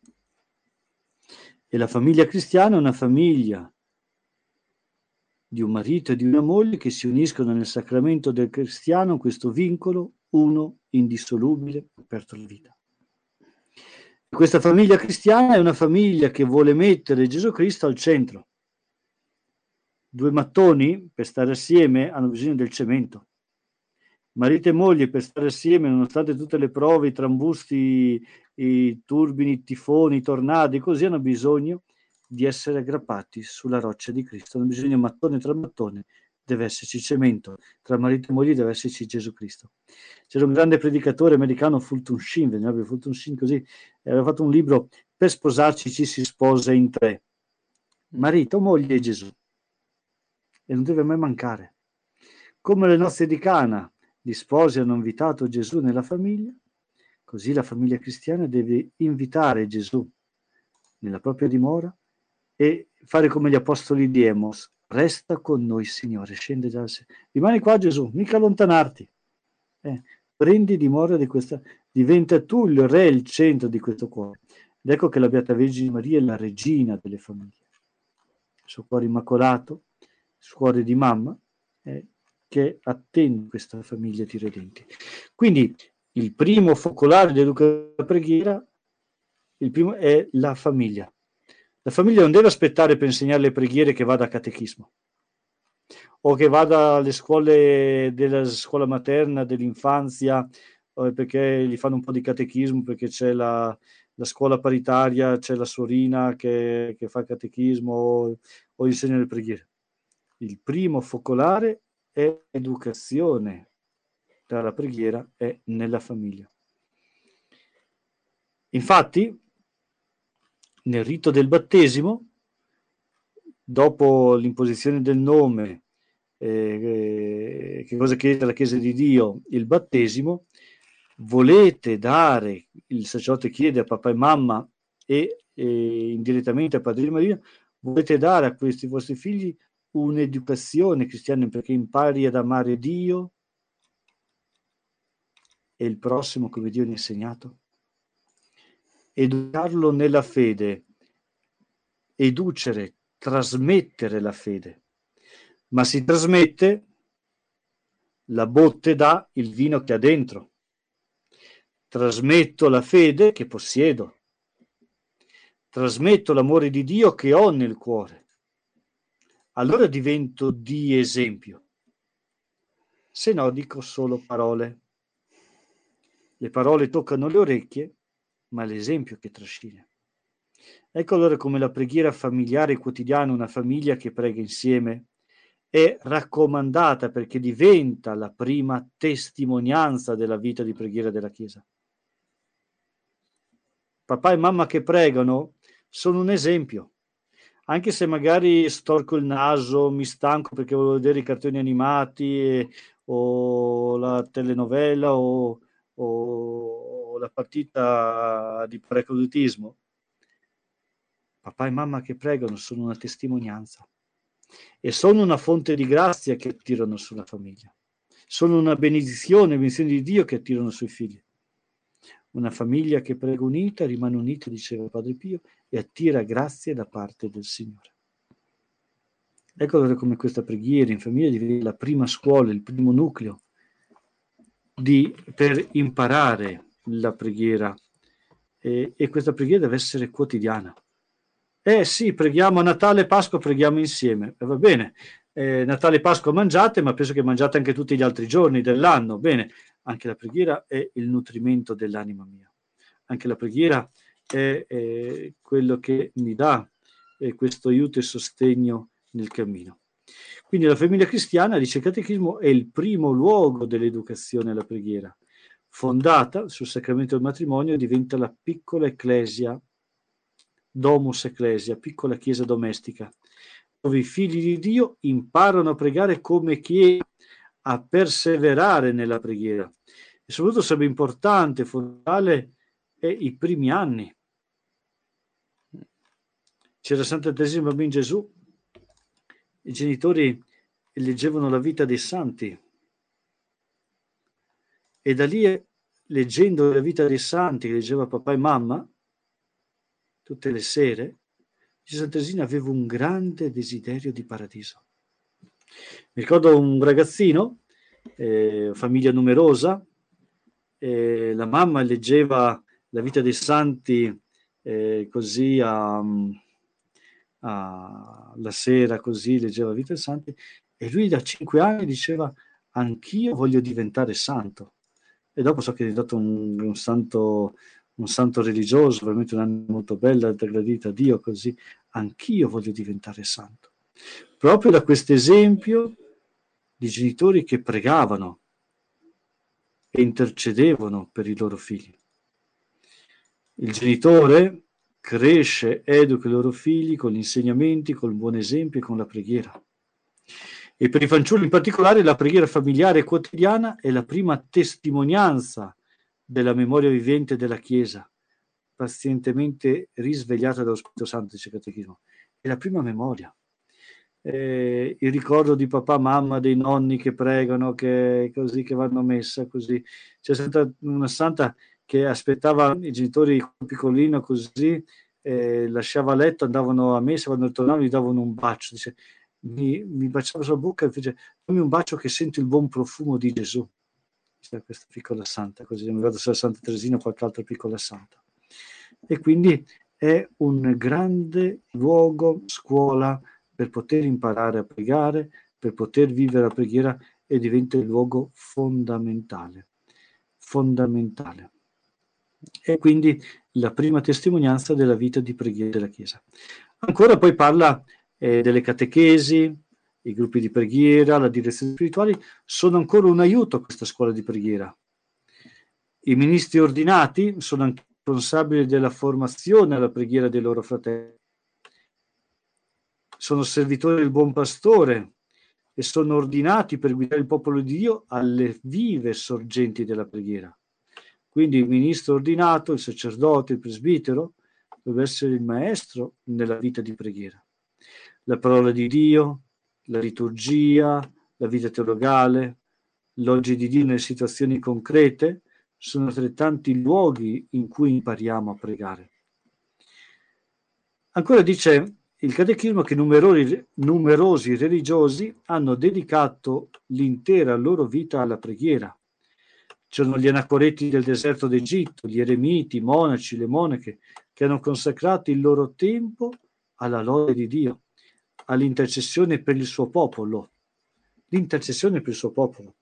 [SPEAKER 2] E la famiglia cristiana è una famiglia di un marito e di una moglie che si uniscono nel sacramento del cristiano, questo vincolo uno indissolubile per la vita. Questa famiglia cristiana è una famiglia che vuole mettere Gesù Cristo al centro. Due mattoni per stare assieme hanno bisogno del cemento. Marito e moglie per stare assieme, nonostante tutte le prove, i trambusti, i turbini, i tifoni, i tornadi, così hanno bisogno di essere aggrappati sulla roccia di Cristo. Hanno bisogno mattone tra mattone, deve esserci cemento, tra marito e moglie deve esserci Gesù Cristo. C'era un grande predicatore americano, Fulton Sheen, Fulton Sheen così, aveva fatto un libro, per sposarci ci si sposa in tre, marito, moglie e Gesù. E non deve mai mancare. Come le nozze di Cana, gli sposi hanno invitato Gesù nella famiglia, così la famiglia cristiana deve invitare Gesù nella propria dimora e fare come gli apostoli di Emos: resta con noi, Signore, scende dal cielo, rimani qua Gesù, mica allontanarti, prendi dimora di questa, diventa tu il re, il centro di questo cuore. Ed ecco che la Beata Vergine Maria è la regina delle famiglie, il suo cuore immacolato, il suo cuore di mamma, che attende questa famiglia di redenti. Quindi il primo focolare dell'educazione alla preghiera, il primo è la famiglia. La famiglia non deve aspettare per insegnare le preghiere che vada a catechismo o che vada alle scuole della scuola materna, dell'infanzia, perché gli fanno un po' di catechismo, perché c'è la scuola paritaria, c'è la sorina che fa catechismo o insegna le preghiere. Il primo focolare è educazione dalla preghiera, è nella famiglia. Infatti, nel rito del battesimo, dopo l'imposizione del nome che cosa chiede la Chiesa di Dio? Il battesimo. Volete dare, il sacerdote chiede a papà e mamma e indirettamente a Padre Maria, volete dare a questi vostri figli un'educazione cristiana perché impari ad amare Dio e il prossimo come Dio gli ha insegnato? Educarlo nella fede, educere, trasmettere la fede, ma si trasmette, la botte dà il vino che ha dentro. Trasmetto la fede che possiedo, trasmetto l'amore di Dio che ho nel cuore, allora divento di esempio. Se no dico solo parole. Le parole toccano le orecchie, ma l'esempio che trascina. Ecco allora come la preghiera familiare quotidiana, una famiglia che prega insieme, è raccomandata perché diventa la prima testimonianza della vita di preghiera della Chiesa. Papà e mamma che pregano sono un esempio. Anche se magari storco il naso, mi stanco perché volevo vedere i cartoni animati o la telenovela o la partita di paracadutismo, papà e mamma che pregano sono una testimonianza e sono una fonte di grazia che attirano sulla famiglia. Sono una benedizione di Dio che attirano sui figli. Una famiglia che prega unita rimane unita, diceva Padre Pio, e attira grazie da parte del Signore. Ecco allora come questa preghiera in famiglia diventa la prima scuola, il primo nucleo per imparare la preghiera. E questa preghiera deve essere quotidiana. Sì, preghiamo a Natale e Pasqua, preghiamo insieme. Va bene, Natale e Pasqua mangiate, ma penso che mangiate anche tutti gli altri giorni dell'anno. Bene, anche la preghiera è il nutrimento dell'anima mia. Anche la preghiera è quello che mi dà questo aiuto e sostegno nel cammino. Quindi la famiglia cristiana, dice il Catechismo, è il primo luogo dell'educazione alla preghiera. Fondata sul sacramento del matrimonio, diventa la piccola ecclesia, domus ecclesia, piccola chiesa domestica, dove i figli di Dio imparano a pregare come chiesa, a perseverare nella preghiera. E soprattutto sarebbe importante, fondamentale, i primi anni. C'era Santa Teresina Bambino Gesù, i genitori leggevano la vita dei santi e da lì, leggendo la vita dei santi che leggeva papà e mamma tutte le sere, Santa Teresina aveva un grande desiderio di paradiso. Mi ricordo un ragazzino, famiglia numerosa, la mamma leggeva la vita dei santi così la sera, così leggeva la vita dei santi, e lui da 5 anni diceva: anch'io voglio diventare santo. E dopo so che è diventato un santo religioso, veramente un'anima molto bella, gradita a Dio, così. Anch'io voglio diventare santo. Proprio da questo esempio di genitori che pregavano e intercedevano per i loro figli. Il genitore cresce, educa i loro figli con gli insegnamenti, con il buon esempio e con la preghiera. E per i fanciulli in particolare la preghiera familiare quotidiana è la prima testimonianza della memoria vivente della Chiesa, pazientemente risvegliata dallo Spirito Santo, dice il Catechismo. È la prima memoria. Il ricordo di papà, mamma, dei nonni che pregano, che così, che vanno a messa, così. C'è stata una santa che aspettava i genitori piccolino così, lasciava a letto, andavano a messa, quando tornavano gli davano un bacio, dice, mi baciava sulla bocca e dice: dammi un bacio che sento il buon profumo di Gesù. C'è questa piccola santa, così mi ricordo se la Santa Teresina o qualche altra piccola santa. E quindi è un grande luogo, scuola, per poter imparare a pregare, per poter vivere la preghiera, e diventa il luogo fondamentale. E quindi la prima testimonianza della vita di preghiera della Chiesa. Ancora poi parla delle catechesi, i gruppi di preghiera, la direzione spirituali, sono ancora un aiuto a questa scuola di preghiera. I ministri ordinati sono anche responsabili della formazione alla preghiera dei loro fratelli. Sono servitori del buon pastore, e sono ordinati per guidare il popolo di Dio alle vive sorgenti della preghiera. Quindi il ministro ordinato, il sacerdote, il presbitero, deve essere il maestro nella vita di preghiera. La parola di Dio, la liturgia, la vita teologale, l'oggi di Dio nelle situazioni concrete sono altrettanti luoghi in cui impariamo a pregare. Ancora dice il Catechismo che numerosi religiosi hanno dedicato l'intera loro vita alla preghiera. C'erano gli anacoreti del deserto d'Egitto, gli eremiti, i monaci, le monache, che hanno consacrato il loro tempo alla lode di Dio, all'intercessione per il suo popolo. L'intercessione per il suo popolo.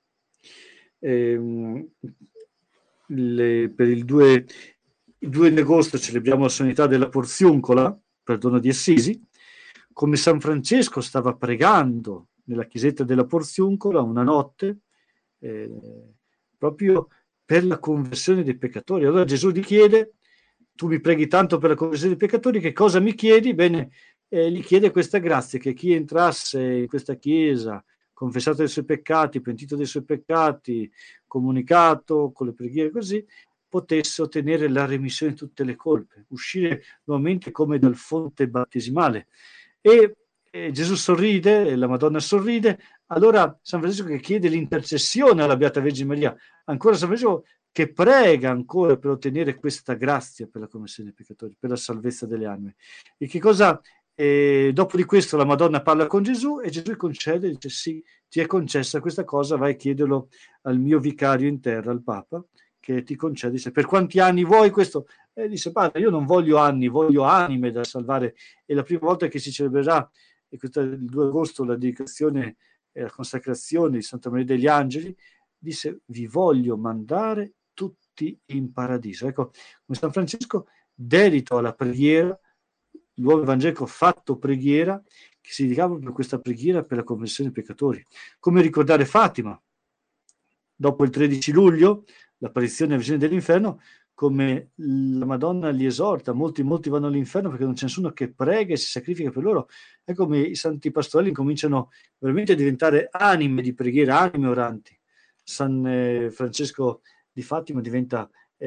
[SPEAKER 2] Per il 2 di agosto celebriamo la solennità della Porziuncola, perdono di Assisi, come San Francesco stava pregando nella chiesetta della Porziuncola una notte, proprio per la conversione dei peccatori. Allora Gesù gli chiede: tu mi preghi tanto per la conversione dei peccatori, che cosa mi chiedi? Bene, gli chiede questa grazia, che chi entrasse in questa chiesa, confessato i suoi peccati, pentito dei suoi peccati, comunicato con le preghiere così, potesse ottenere la remissione di tutte le colpe, uscire nuovamente come dal fonte battesimale. E Gesù sorride, e la Madonna sorride. Allora San Francesco che chiede l'intercessione alla Beata Vergine Maria, ancora San Francesco che prega ancora per ottenere questa grazia per la commissione dei peccatori, per la salvezza delle anime. E che cosa? Dopo di questo la Madonna parla con Gesù e Gesù concede, dice: sì, ti è concessa questa cosa, vai a chiederlo al mio vicario in terra, al Papa, che ti concede. Dice: per quanti anni vuoi questo? Dice: padre, io non voglio anni, voglio anime da salvare. E la prima volta che si celebrerà, e questo è il 2 agosto, la dedicazione e la consacrazione di Santa Maria degli Angeli, disse: vi voglio mandare tutti in paradiso. Ecco, come San Francesco dedito alla preghiera, l'uomo evangelico fatto preghiera, che si dedicava per questa preghiera per la conversione dei peccatori. Come ricordare Fatima, dopo il 13 luglio, l'apparizione della Vergine dell'Inferno, come la Madonna li esorta, molti vanno all'inferno perché non c'è nessuno che prega e si sacrifica per loro. È come i santi pastorelli cominciano veramente a diventare anime di preghiera, anime oranti. San Francesco di Fatima diventa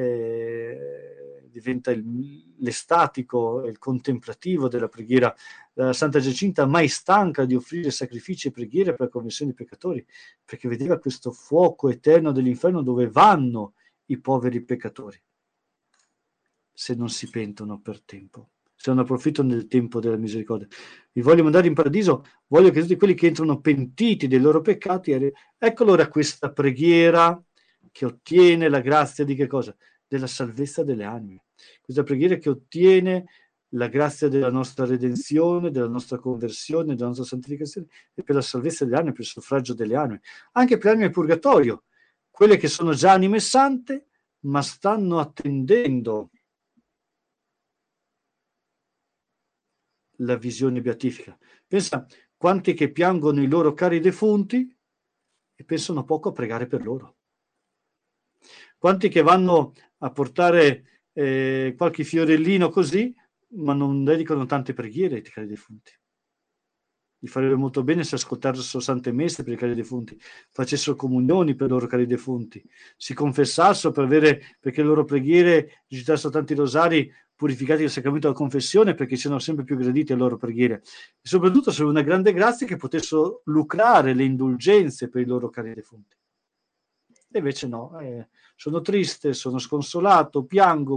[SPEAKER 2] l'estatico, il contemplativo della preghiera. Santa Giacinta mai stanca di offrire sacrifici e preghiere per la conversione dei peccatori, perché vedeva questo fuoco eterno dell'inferno dove vanno i poveri peccatori se non si pentono per tempo, se non approfittano del tempo della misericordia. Vi voglio mandare in paradiso, voglio che tutti quelli che entrano pentiti dei loro peccati, ecco allora questa preghiera che ottiene la grazia di che cosa? Della salvezza delle anime. Questa preghiera che ottiene la grazia della nostra redenzione, della nostra conversione, della nostra santificazione e per la salvezza delle anime, per il suffragio delle anime, anche per le anime del purgatorio, quelle che sono già anime sante ma stanno attendendo la visione beatifica. Pensa quanti che piangono i loro cari defunti e pensano poco a pregare per loro. Quanti che vanno a portare qualche fiorellino così, ma non dedicano tante preghiere ai cari defunti. Gli farebbe molto bene se ascoltassero sante messe per i cari defunti, facessero comunioni per i loro cari defunti, si confessassero perché le loro preghiere, recitassero tanti rosari purificati dal sacramento della confessione, perché siano sempre più gradite le loro preghiere. E soprattutto sarebbe una grande grazia che potessero lucrare le indulgenze per i loro cari defunti. E invece no, sono triste, sono sconsolato, piango,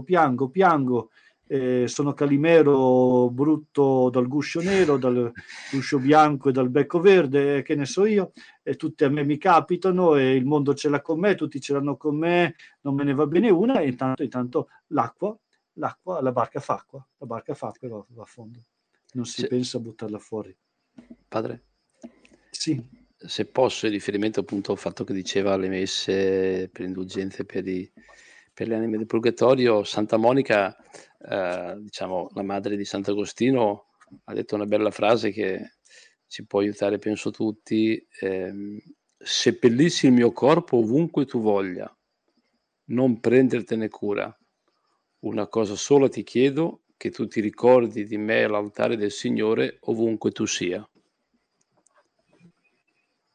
[SPEAKER 2] sono Calimero brutto dal guscio nero, dal guscio bianco e dal becco verde, che ne so io, e tutte a me mi capitano e il mondo ce l'ha con me, tutti ce l'hanno con me, non me ne va bene una, e intanto l'acqua, la barca fa acqua e va a fondo, non si pensa a buttarla fuori.
[SPEAKER 1] Padre?
[SPEAKER 2] Sì.
[SPEAKER 1] Se posso, in riferimento appunto al fatto che diceva le messe per indulgenze per le anime del purgatorio, Santa Monica, diciamo la madre di Sant'Agostino, ha detto una bella frase che ci può aiutare, penso tutti: seppellissi il mio corpo ovunque tu voglia, non prendertene cura. Una cosa sola ti chiedo, che tu ti ricordi di me all'altare del Signore ovunque tu sia.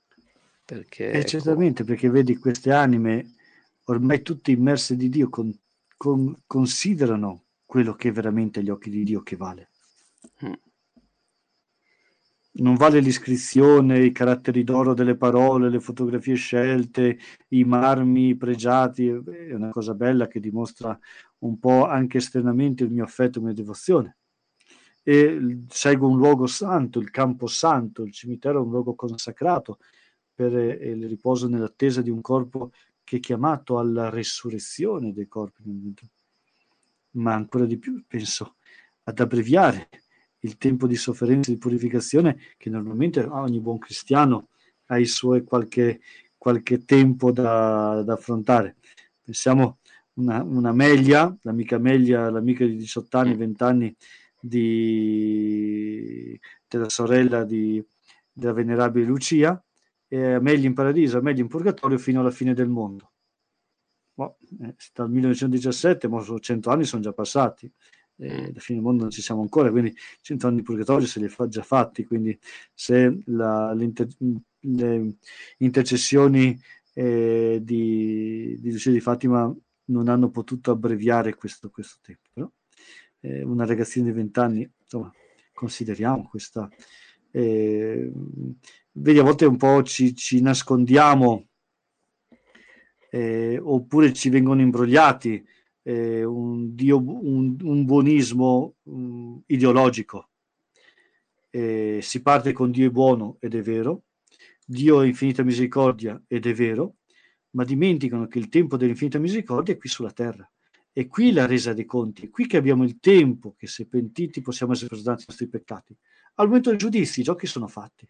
[SPEAKER 1] perché
[SPEAKER 2] E
[SPEAKER 1] ecco,
[SPEAKER 2] certamente, perché vedi queste anime ormai tutte immerse di Dio considerano quello che è veramente agli occhi di Dio che vale.
[SPEAKER 1] mm,
[SPEAKER 2] Non vale l'iscrizione, i caratteri d'oro delle parole, le fotografie scelte, i marmi pregiati. È una cosa bella che dimostra un po' anche esternamente il mio affetto, la mia devozione. E seguo un luogo santo, il campo santo, il cimitero è un luogo consacrato per il riposo nell'attesa di un corpo che è chiamato alla resurrezione dei corpi. Ma ancora di più penso ad abbreviare il tempo di sofferenza e di purificazione che normalmente ogni buon cristiano ha i suoi qualche tempo da affrontare. Pensiamo una Melia, l'amica Melia, l'amica di 18 anni,
[SPEAKER 1] mm,
[SPEAKER 2] 20 anni della sorella della venerabile Lucia, e Amelia in paradiso, Amelia in purgatorio fino alla fine del mondo. Dal 1917, ma 100 anni sono già passati,
[SPEAKER 1] mm.
[SPEAKER 2] alla fine del mondo non ci siamo ancora, quindi 100 anni di purgatorio se li fa già fatti, quindi se le intercessioni di Lucia di Fatima non hanno potuto abbreviare questo tempo, però una ragazzina di 20 anni, insomma, consideriamo questa... vedi, a volte un po' ci nascondiamo oppure ci vengono imbrogliati un buonismo ideologico. Si parte con Dio è buono ed è vero, Dio è infinita misericordia ed è vero, ma dimenticano che il tempo dell'infinita misericordia è qui sulla terra. È qui la resa dei conti, è qui che abbiamo il tempo che se pentiti possiamo essere perdonati i nostri peccati. Al momento del giudizio i giochi sono fatti.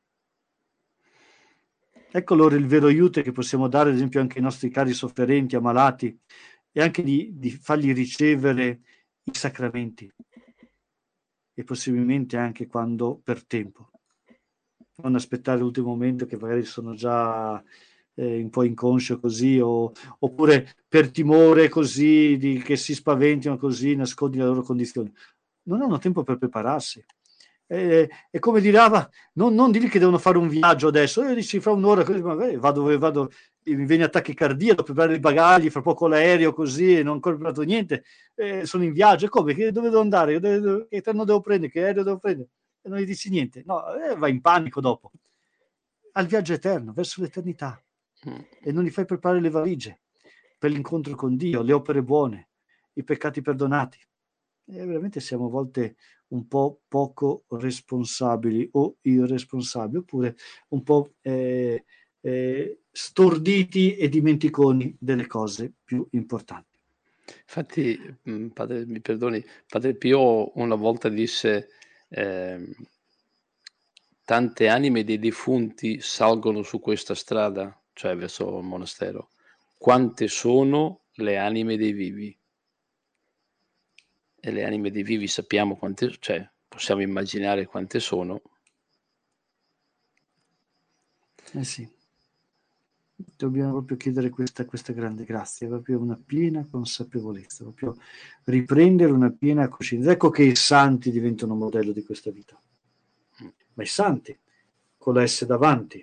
[SPEAKER 2] Ecco allora il vero aiuto che possiamo dare, ad esempio, anche ai nostri cari sofferenti, ammalati, e anche di fargli ricevere i sacramenti, e possibilmente anche quando per tempo. Non aspettare l'ultimo momento che magari sono già un po' inconscio così, oppure per timore così, che si spaventino così, nascondi la loro condizione. Non hanno tempo per prepararsi. È come dire, non dirgli che devono fare un viaggio adesso, dici fra un'ora, vado, mi viene attacchi cardia, devo preparare i bagagli, fra poco l'aereo così, non ho ancora preparato niente, sono in viaggio, come? Dove devo andare? Che treno devo prendere? Che aereo devo prendere? E non gli dici niente, no, va in panico dopo. Al viaggio eterno, verso l'eternità, e non gli fai preparare le valigie per l'incontro con Dio, le opere buone, i peccati perdonati. E veramente siamo a volte un po' poco responsabili o irresponsabili, oppure un po' storditi e dimenticoni delle cose più importanti.
[SPEAKER 1] Infatti, padre, mi perdoni, Padre Pio una volta disse, tante anime dei defunti salgono su questa strada, cioè verso il monastero. Quante sono le anime dei vivi? E le anime dei vivi sappiamo quante, cioè possiamo immaginare quante sono.
[SPEAKER 2] Eh sì, dobbiamo proprio chiedere questa grande grazia, proprio una piena consapevolezza, proprio riprendere una piena coscienza. Ecco che i santi diventano modello di questa vita, ma i santi, con la S davanti.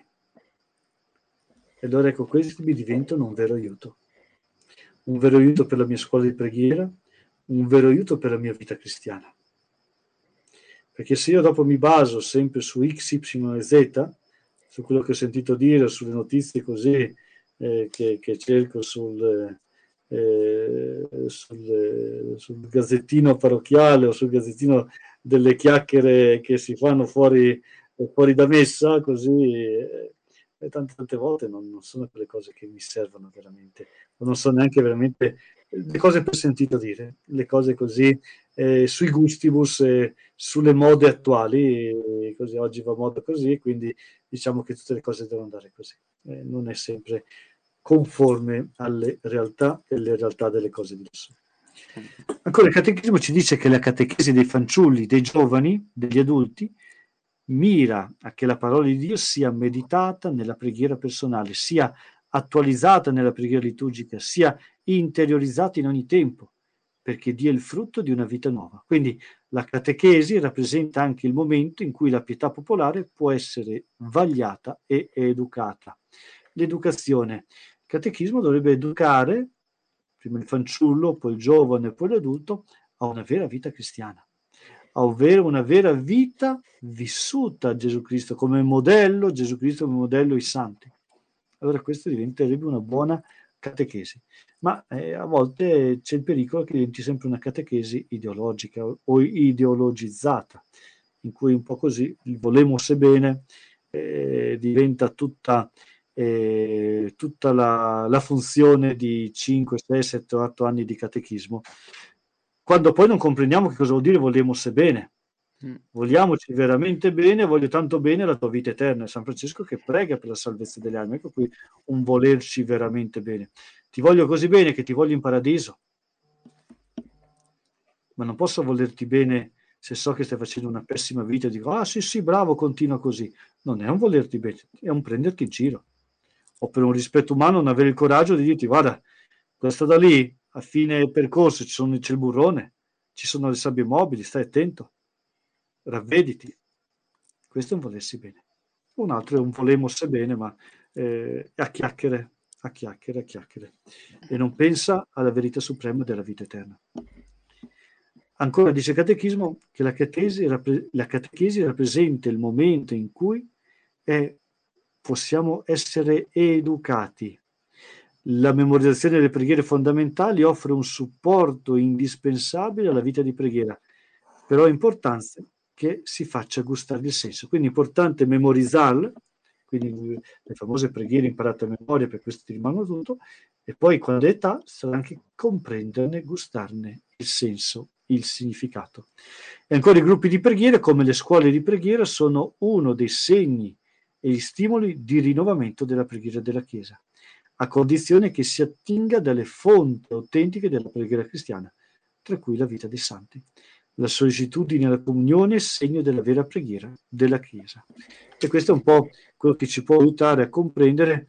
[SPEAKER 2] E allora ecco, questi mi diventano un vero aiuto per la mia scuola di preghiera, un vero aiuto per la mia vita cristiana. Perché se io dopo mi baso sempre su X, Y e Z, su quello che ho sentito dire, sulle notizie così, che cerco sul gazzettino parrocchiale o sul gazzettino delle chiacchiere che si fanno fuori da messa, così, e tante volte non sono quelle cose che mi servono veramente, o non sono neanche veramente le cose per sentito dire, le cose così sui gustibus, sulle mode attuali, così oggi va moda così, quindi diciamo che tutte le cose devono andare così. Non è sempre conforme alle realtà e alle realtà delle cose di adesso. Ancora il catechismo ci dice che la catechesi dei fanciulli, dei giovani, degli adulti, mira a che la parola di Dio sia meditata nella preghiera personale, sia attualizzata nella preghiera liturgica, sia interiorizzata in ogni tempo, perché dia il frutto di una vita nuova. Quindi la catechesi rappresenta anche il momento in cui la pietà popolare può essere vagliata e educata. L'educazione. Il catechismo dovrebbe educare, prima il fanciullo, poi il giovane, poi l'adulto, a una vera vita cristiana, a ovvero una vera vita vissuta a Gesù Cristo come modello, Gesù Cristo come modello i santi. Allora questo diventerebbe una buona catechesi. Ma a volte c'è il pericolo che diventi sempre una catechesi ideologica o ideologizzata, in cui un po' così il volemo bene diventa tutta la funzione di 5, 6, 7, 8 anni di catechismo, quando poi non comprendiamo che cosa vuol dire volemose bene. Vogliamoci veramente bene, voglio tanto bene la tua vita eterna. È San Francesco che prega per la salvezza delle anime. Ecco qui un volerci veramente bene. Ti voglio così bene che ti voglio in paradiso, ma non posso volerti bene se so che stai facendo una pessima vita e dico, ah sì sì, bravo, continua così. Non è un volerti bene, è un prenderti in giro. O per un rispetto umano non avere il coraggio di dirti, guarda, questa da lì, a fine percorso c'è il burrone, ci sono le sabbie mobili, stai attento, ravvediti. Questo è un volersi bene. Un altro è un volemose bene, ma a chiacchiere, a chiacchiere, a chiacchiere. E non pensa alla verità suprema della vita eterna. Ancora dice il Catechismo che la catechesi rappresenta il momento in cui possiamo essere educati. La memorizzazione delle preghiere fondamentali offre un supporto indispensabile alla vita di preghiera, però è importante che si faccia gustare il senso. Quindi è importante memorizzarle, quindi le famose preghiere imparate a memoria, per questo ti rimangono tutto, e poi quando è età sarà anche comprenderne, gustarne il senso, il significato. E ancora i gruppi di preghiera, come le scuole di preghiera, sono uno dei segni e gli stimoli di rinnovamento della preghiera della Chiesa, a condizione che si attinga dalle fonti autentiche della preghiera cristiana, tra cui la vita dei santi. La sollecitudine alla comunione è segno della vera preghiera della Chiesa. E questo è un po' quello che ci può aiutare a comprendere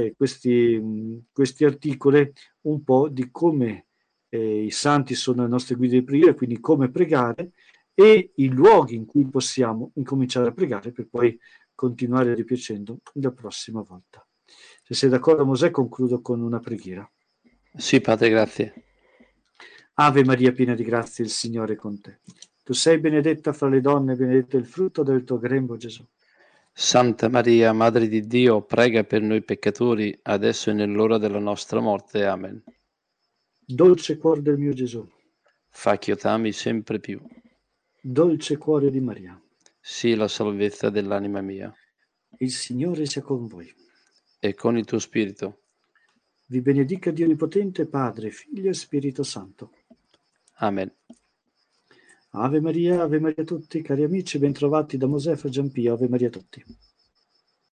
[SPEAKER 2] questi articoli, un po' di come i santi sono le nostre guide di preghiera, quindi come pregare e i luoghi in cui possiamo incominciare a pregare per poi continuare ripiacendo la prossima volta. Se sei d'accordo, Mosè, concludo con una preghiera.
[SPEAKER 1] Sì, Padre, grazie.
[SPEAKER 2] Ave Maria, piena di grazia, il Signore è con te. Tu sei benedetta fra le donne, benedetto è il frutto del tuo grembo, Gesù.
[SPEAKER 1] Santa Maria, Madre di Dio, prega per noi peccatori, adesso e nell'ora della nostra morte. Amen.
[SPEAKER 2] Dolce cuore del mio Gesù.
[SPEAKER 1] Fa che io t'ami sempre più.
[SPEAKER 2] Dolce cuore di Maria.
[SPEAKER 1] Sii la salvezza dell'anima mia.
[SPEAKER 2] Il Signore sia con voi.
[SPEAKER 1] E con il tuo spirito.
[SPEAKER 2] Vi benedica Dio Onnipotente, Padre, Figlio e Spirito Santo.
[SPEAKER 1] Amen.
[SPEAKER 2] Ave Maria a tutti, cari amici, bentrovati da Mosè Fra Giampio. Ave Maria a tutti.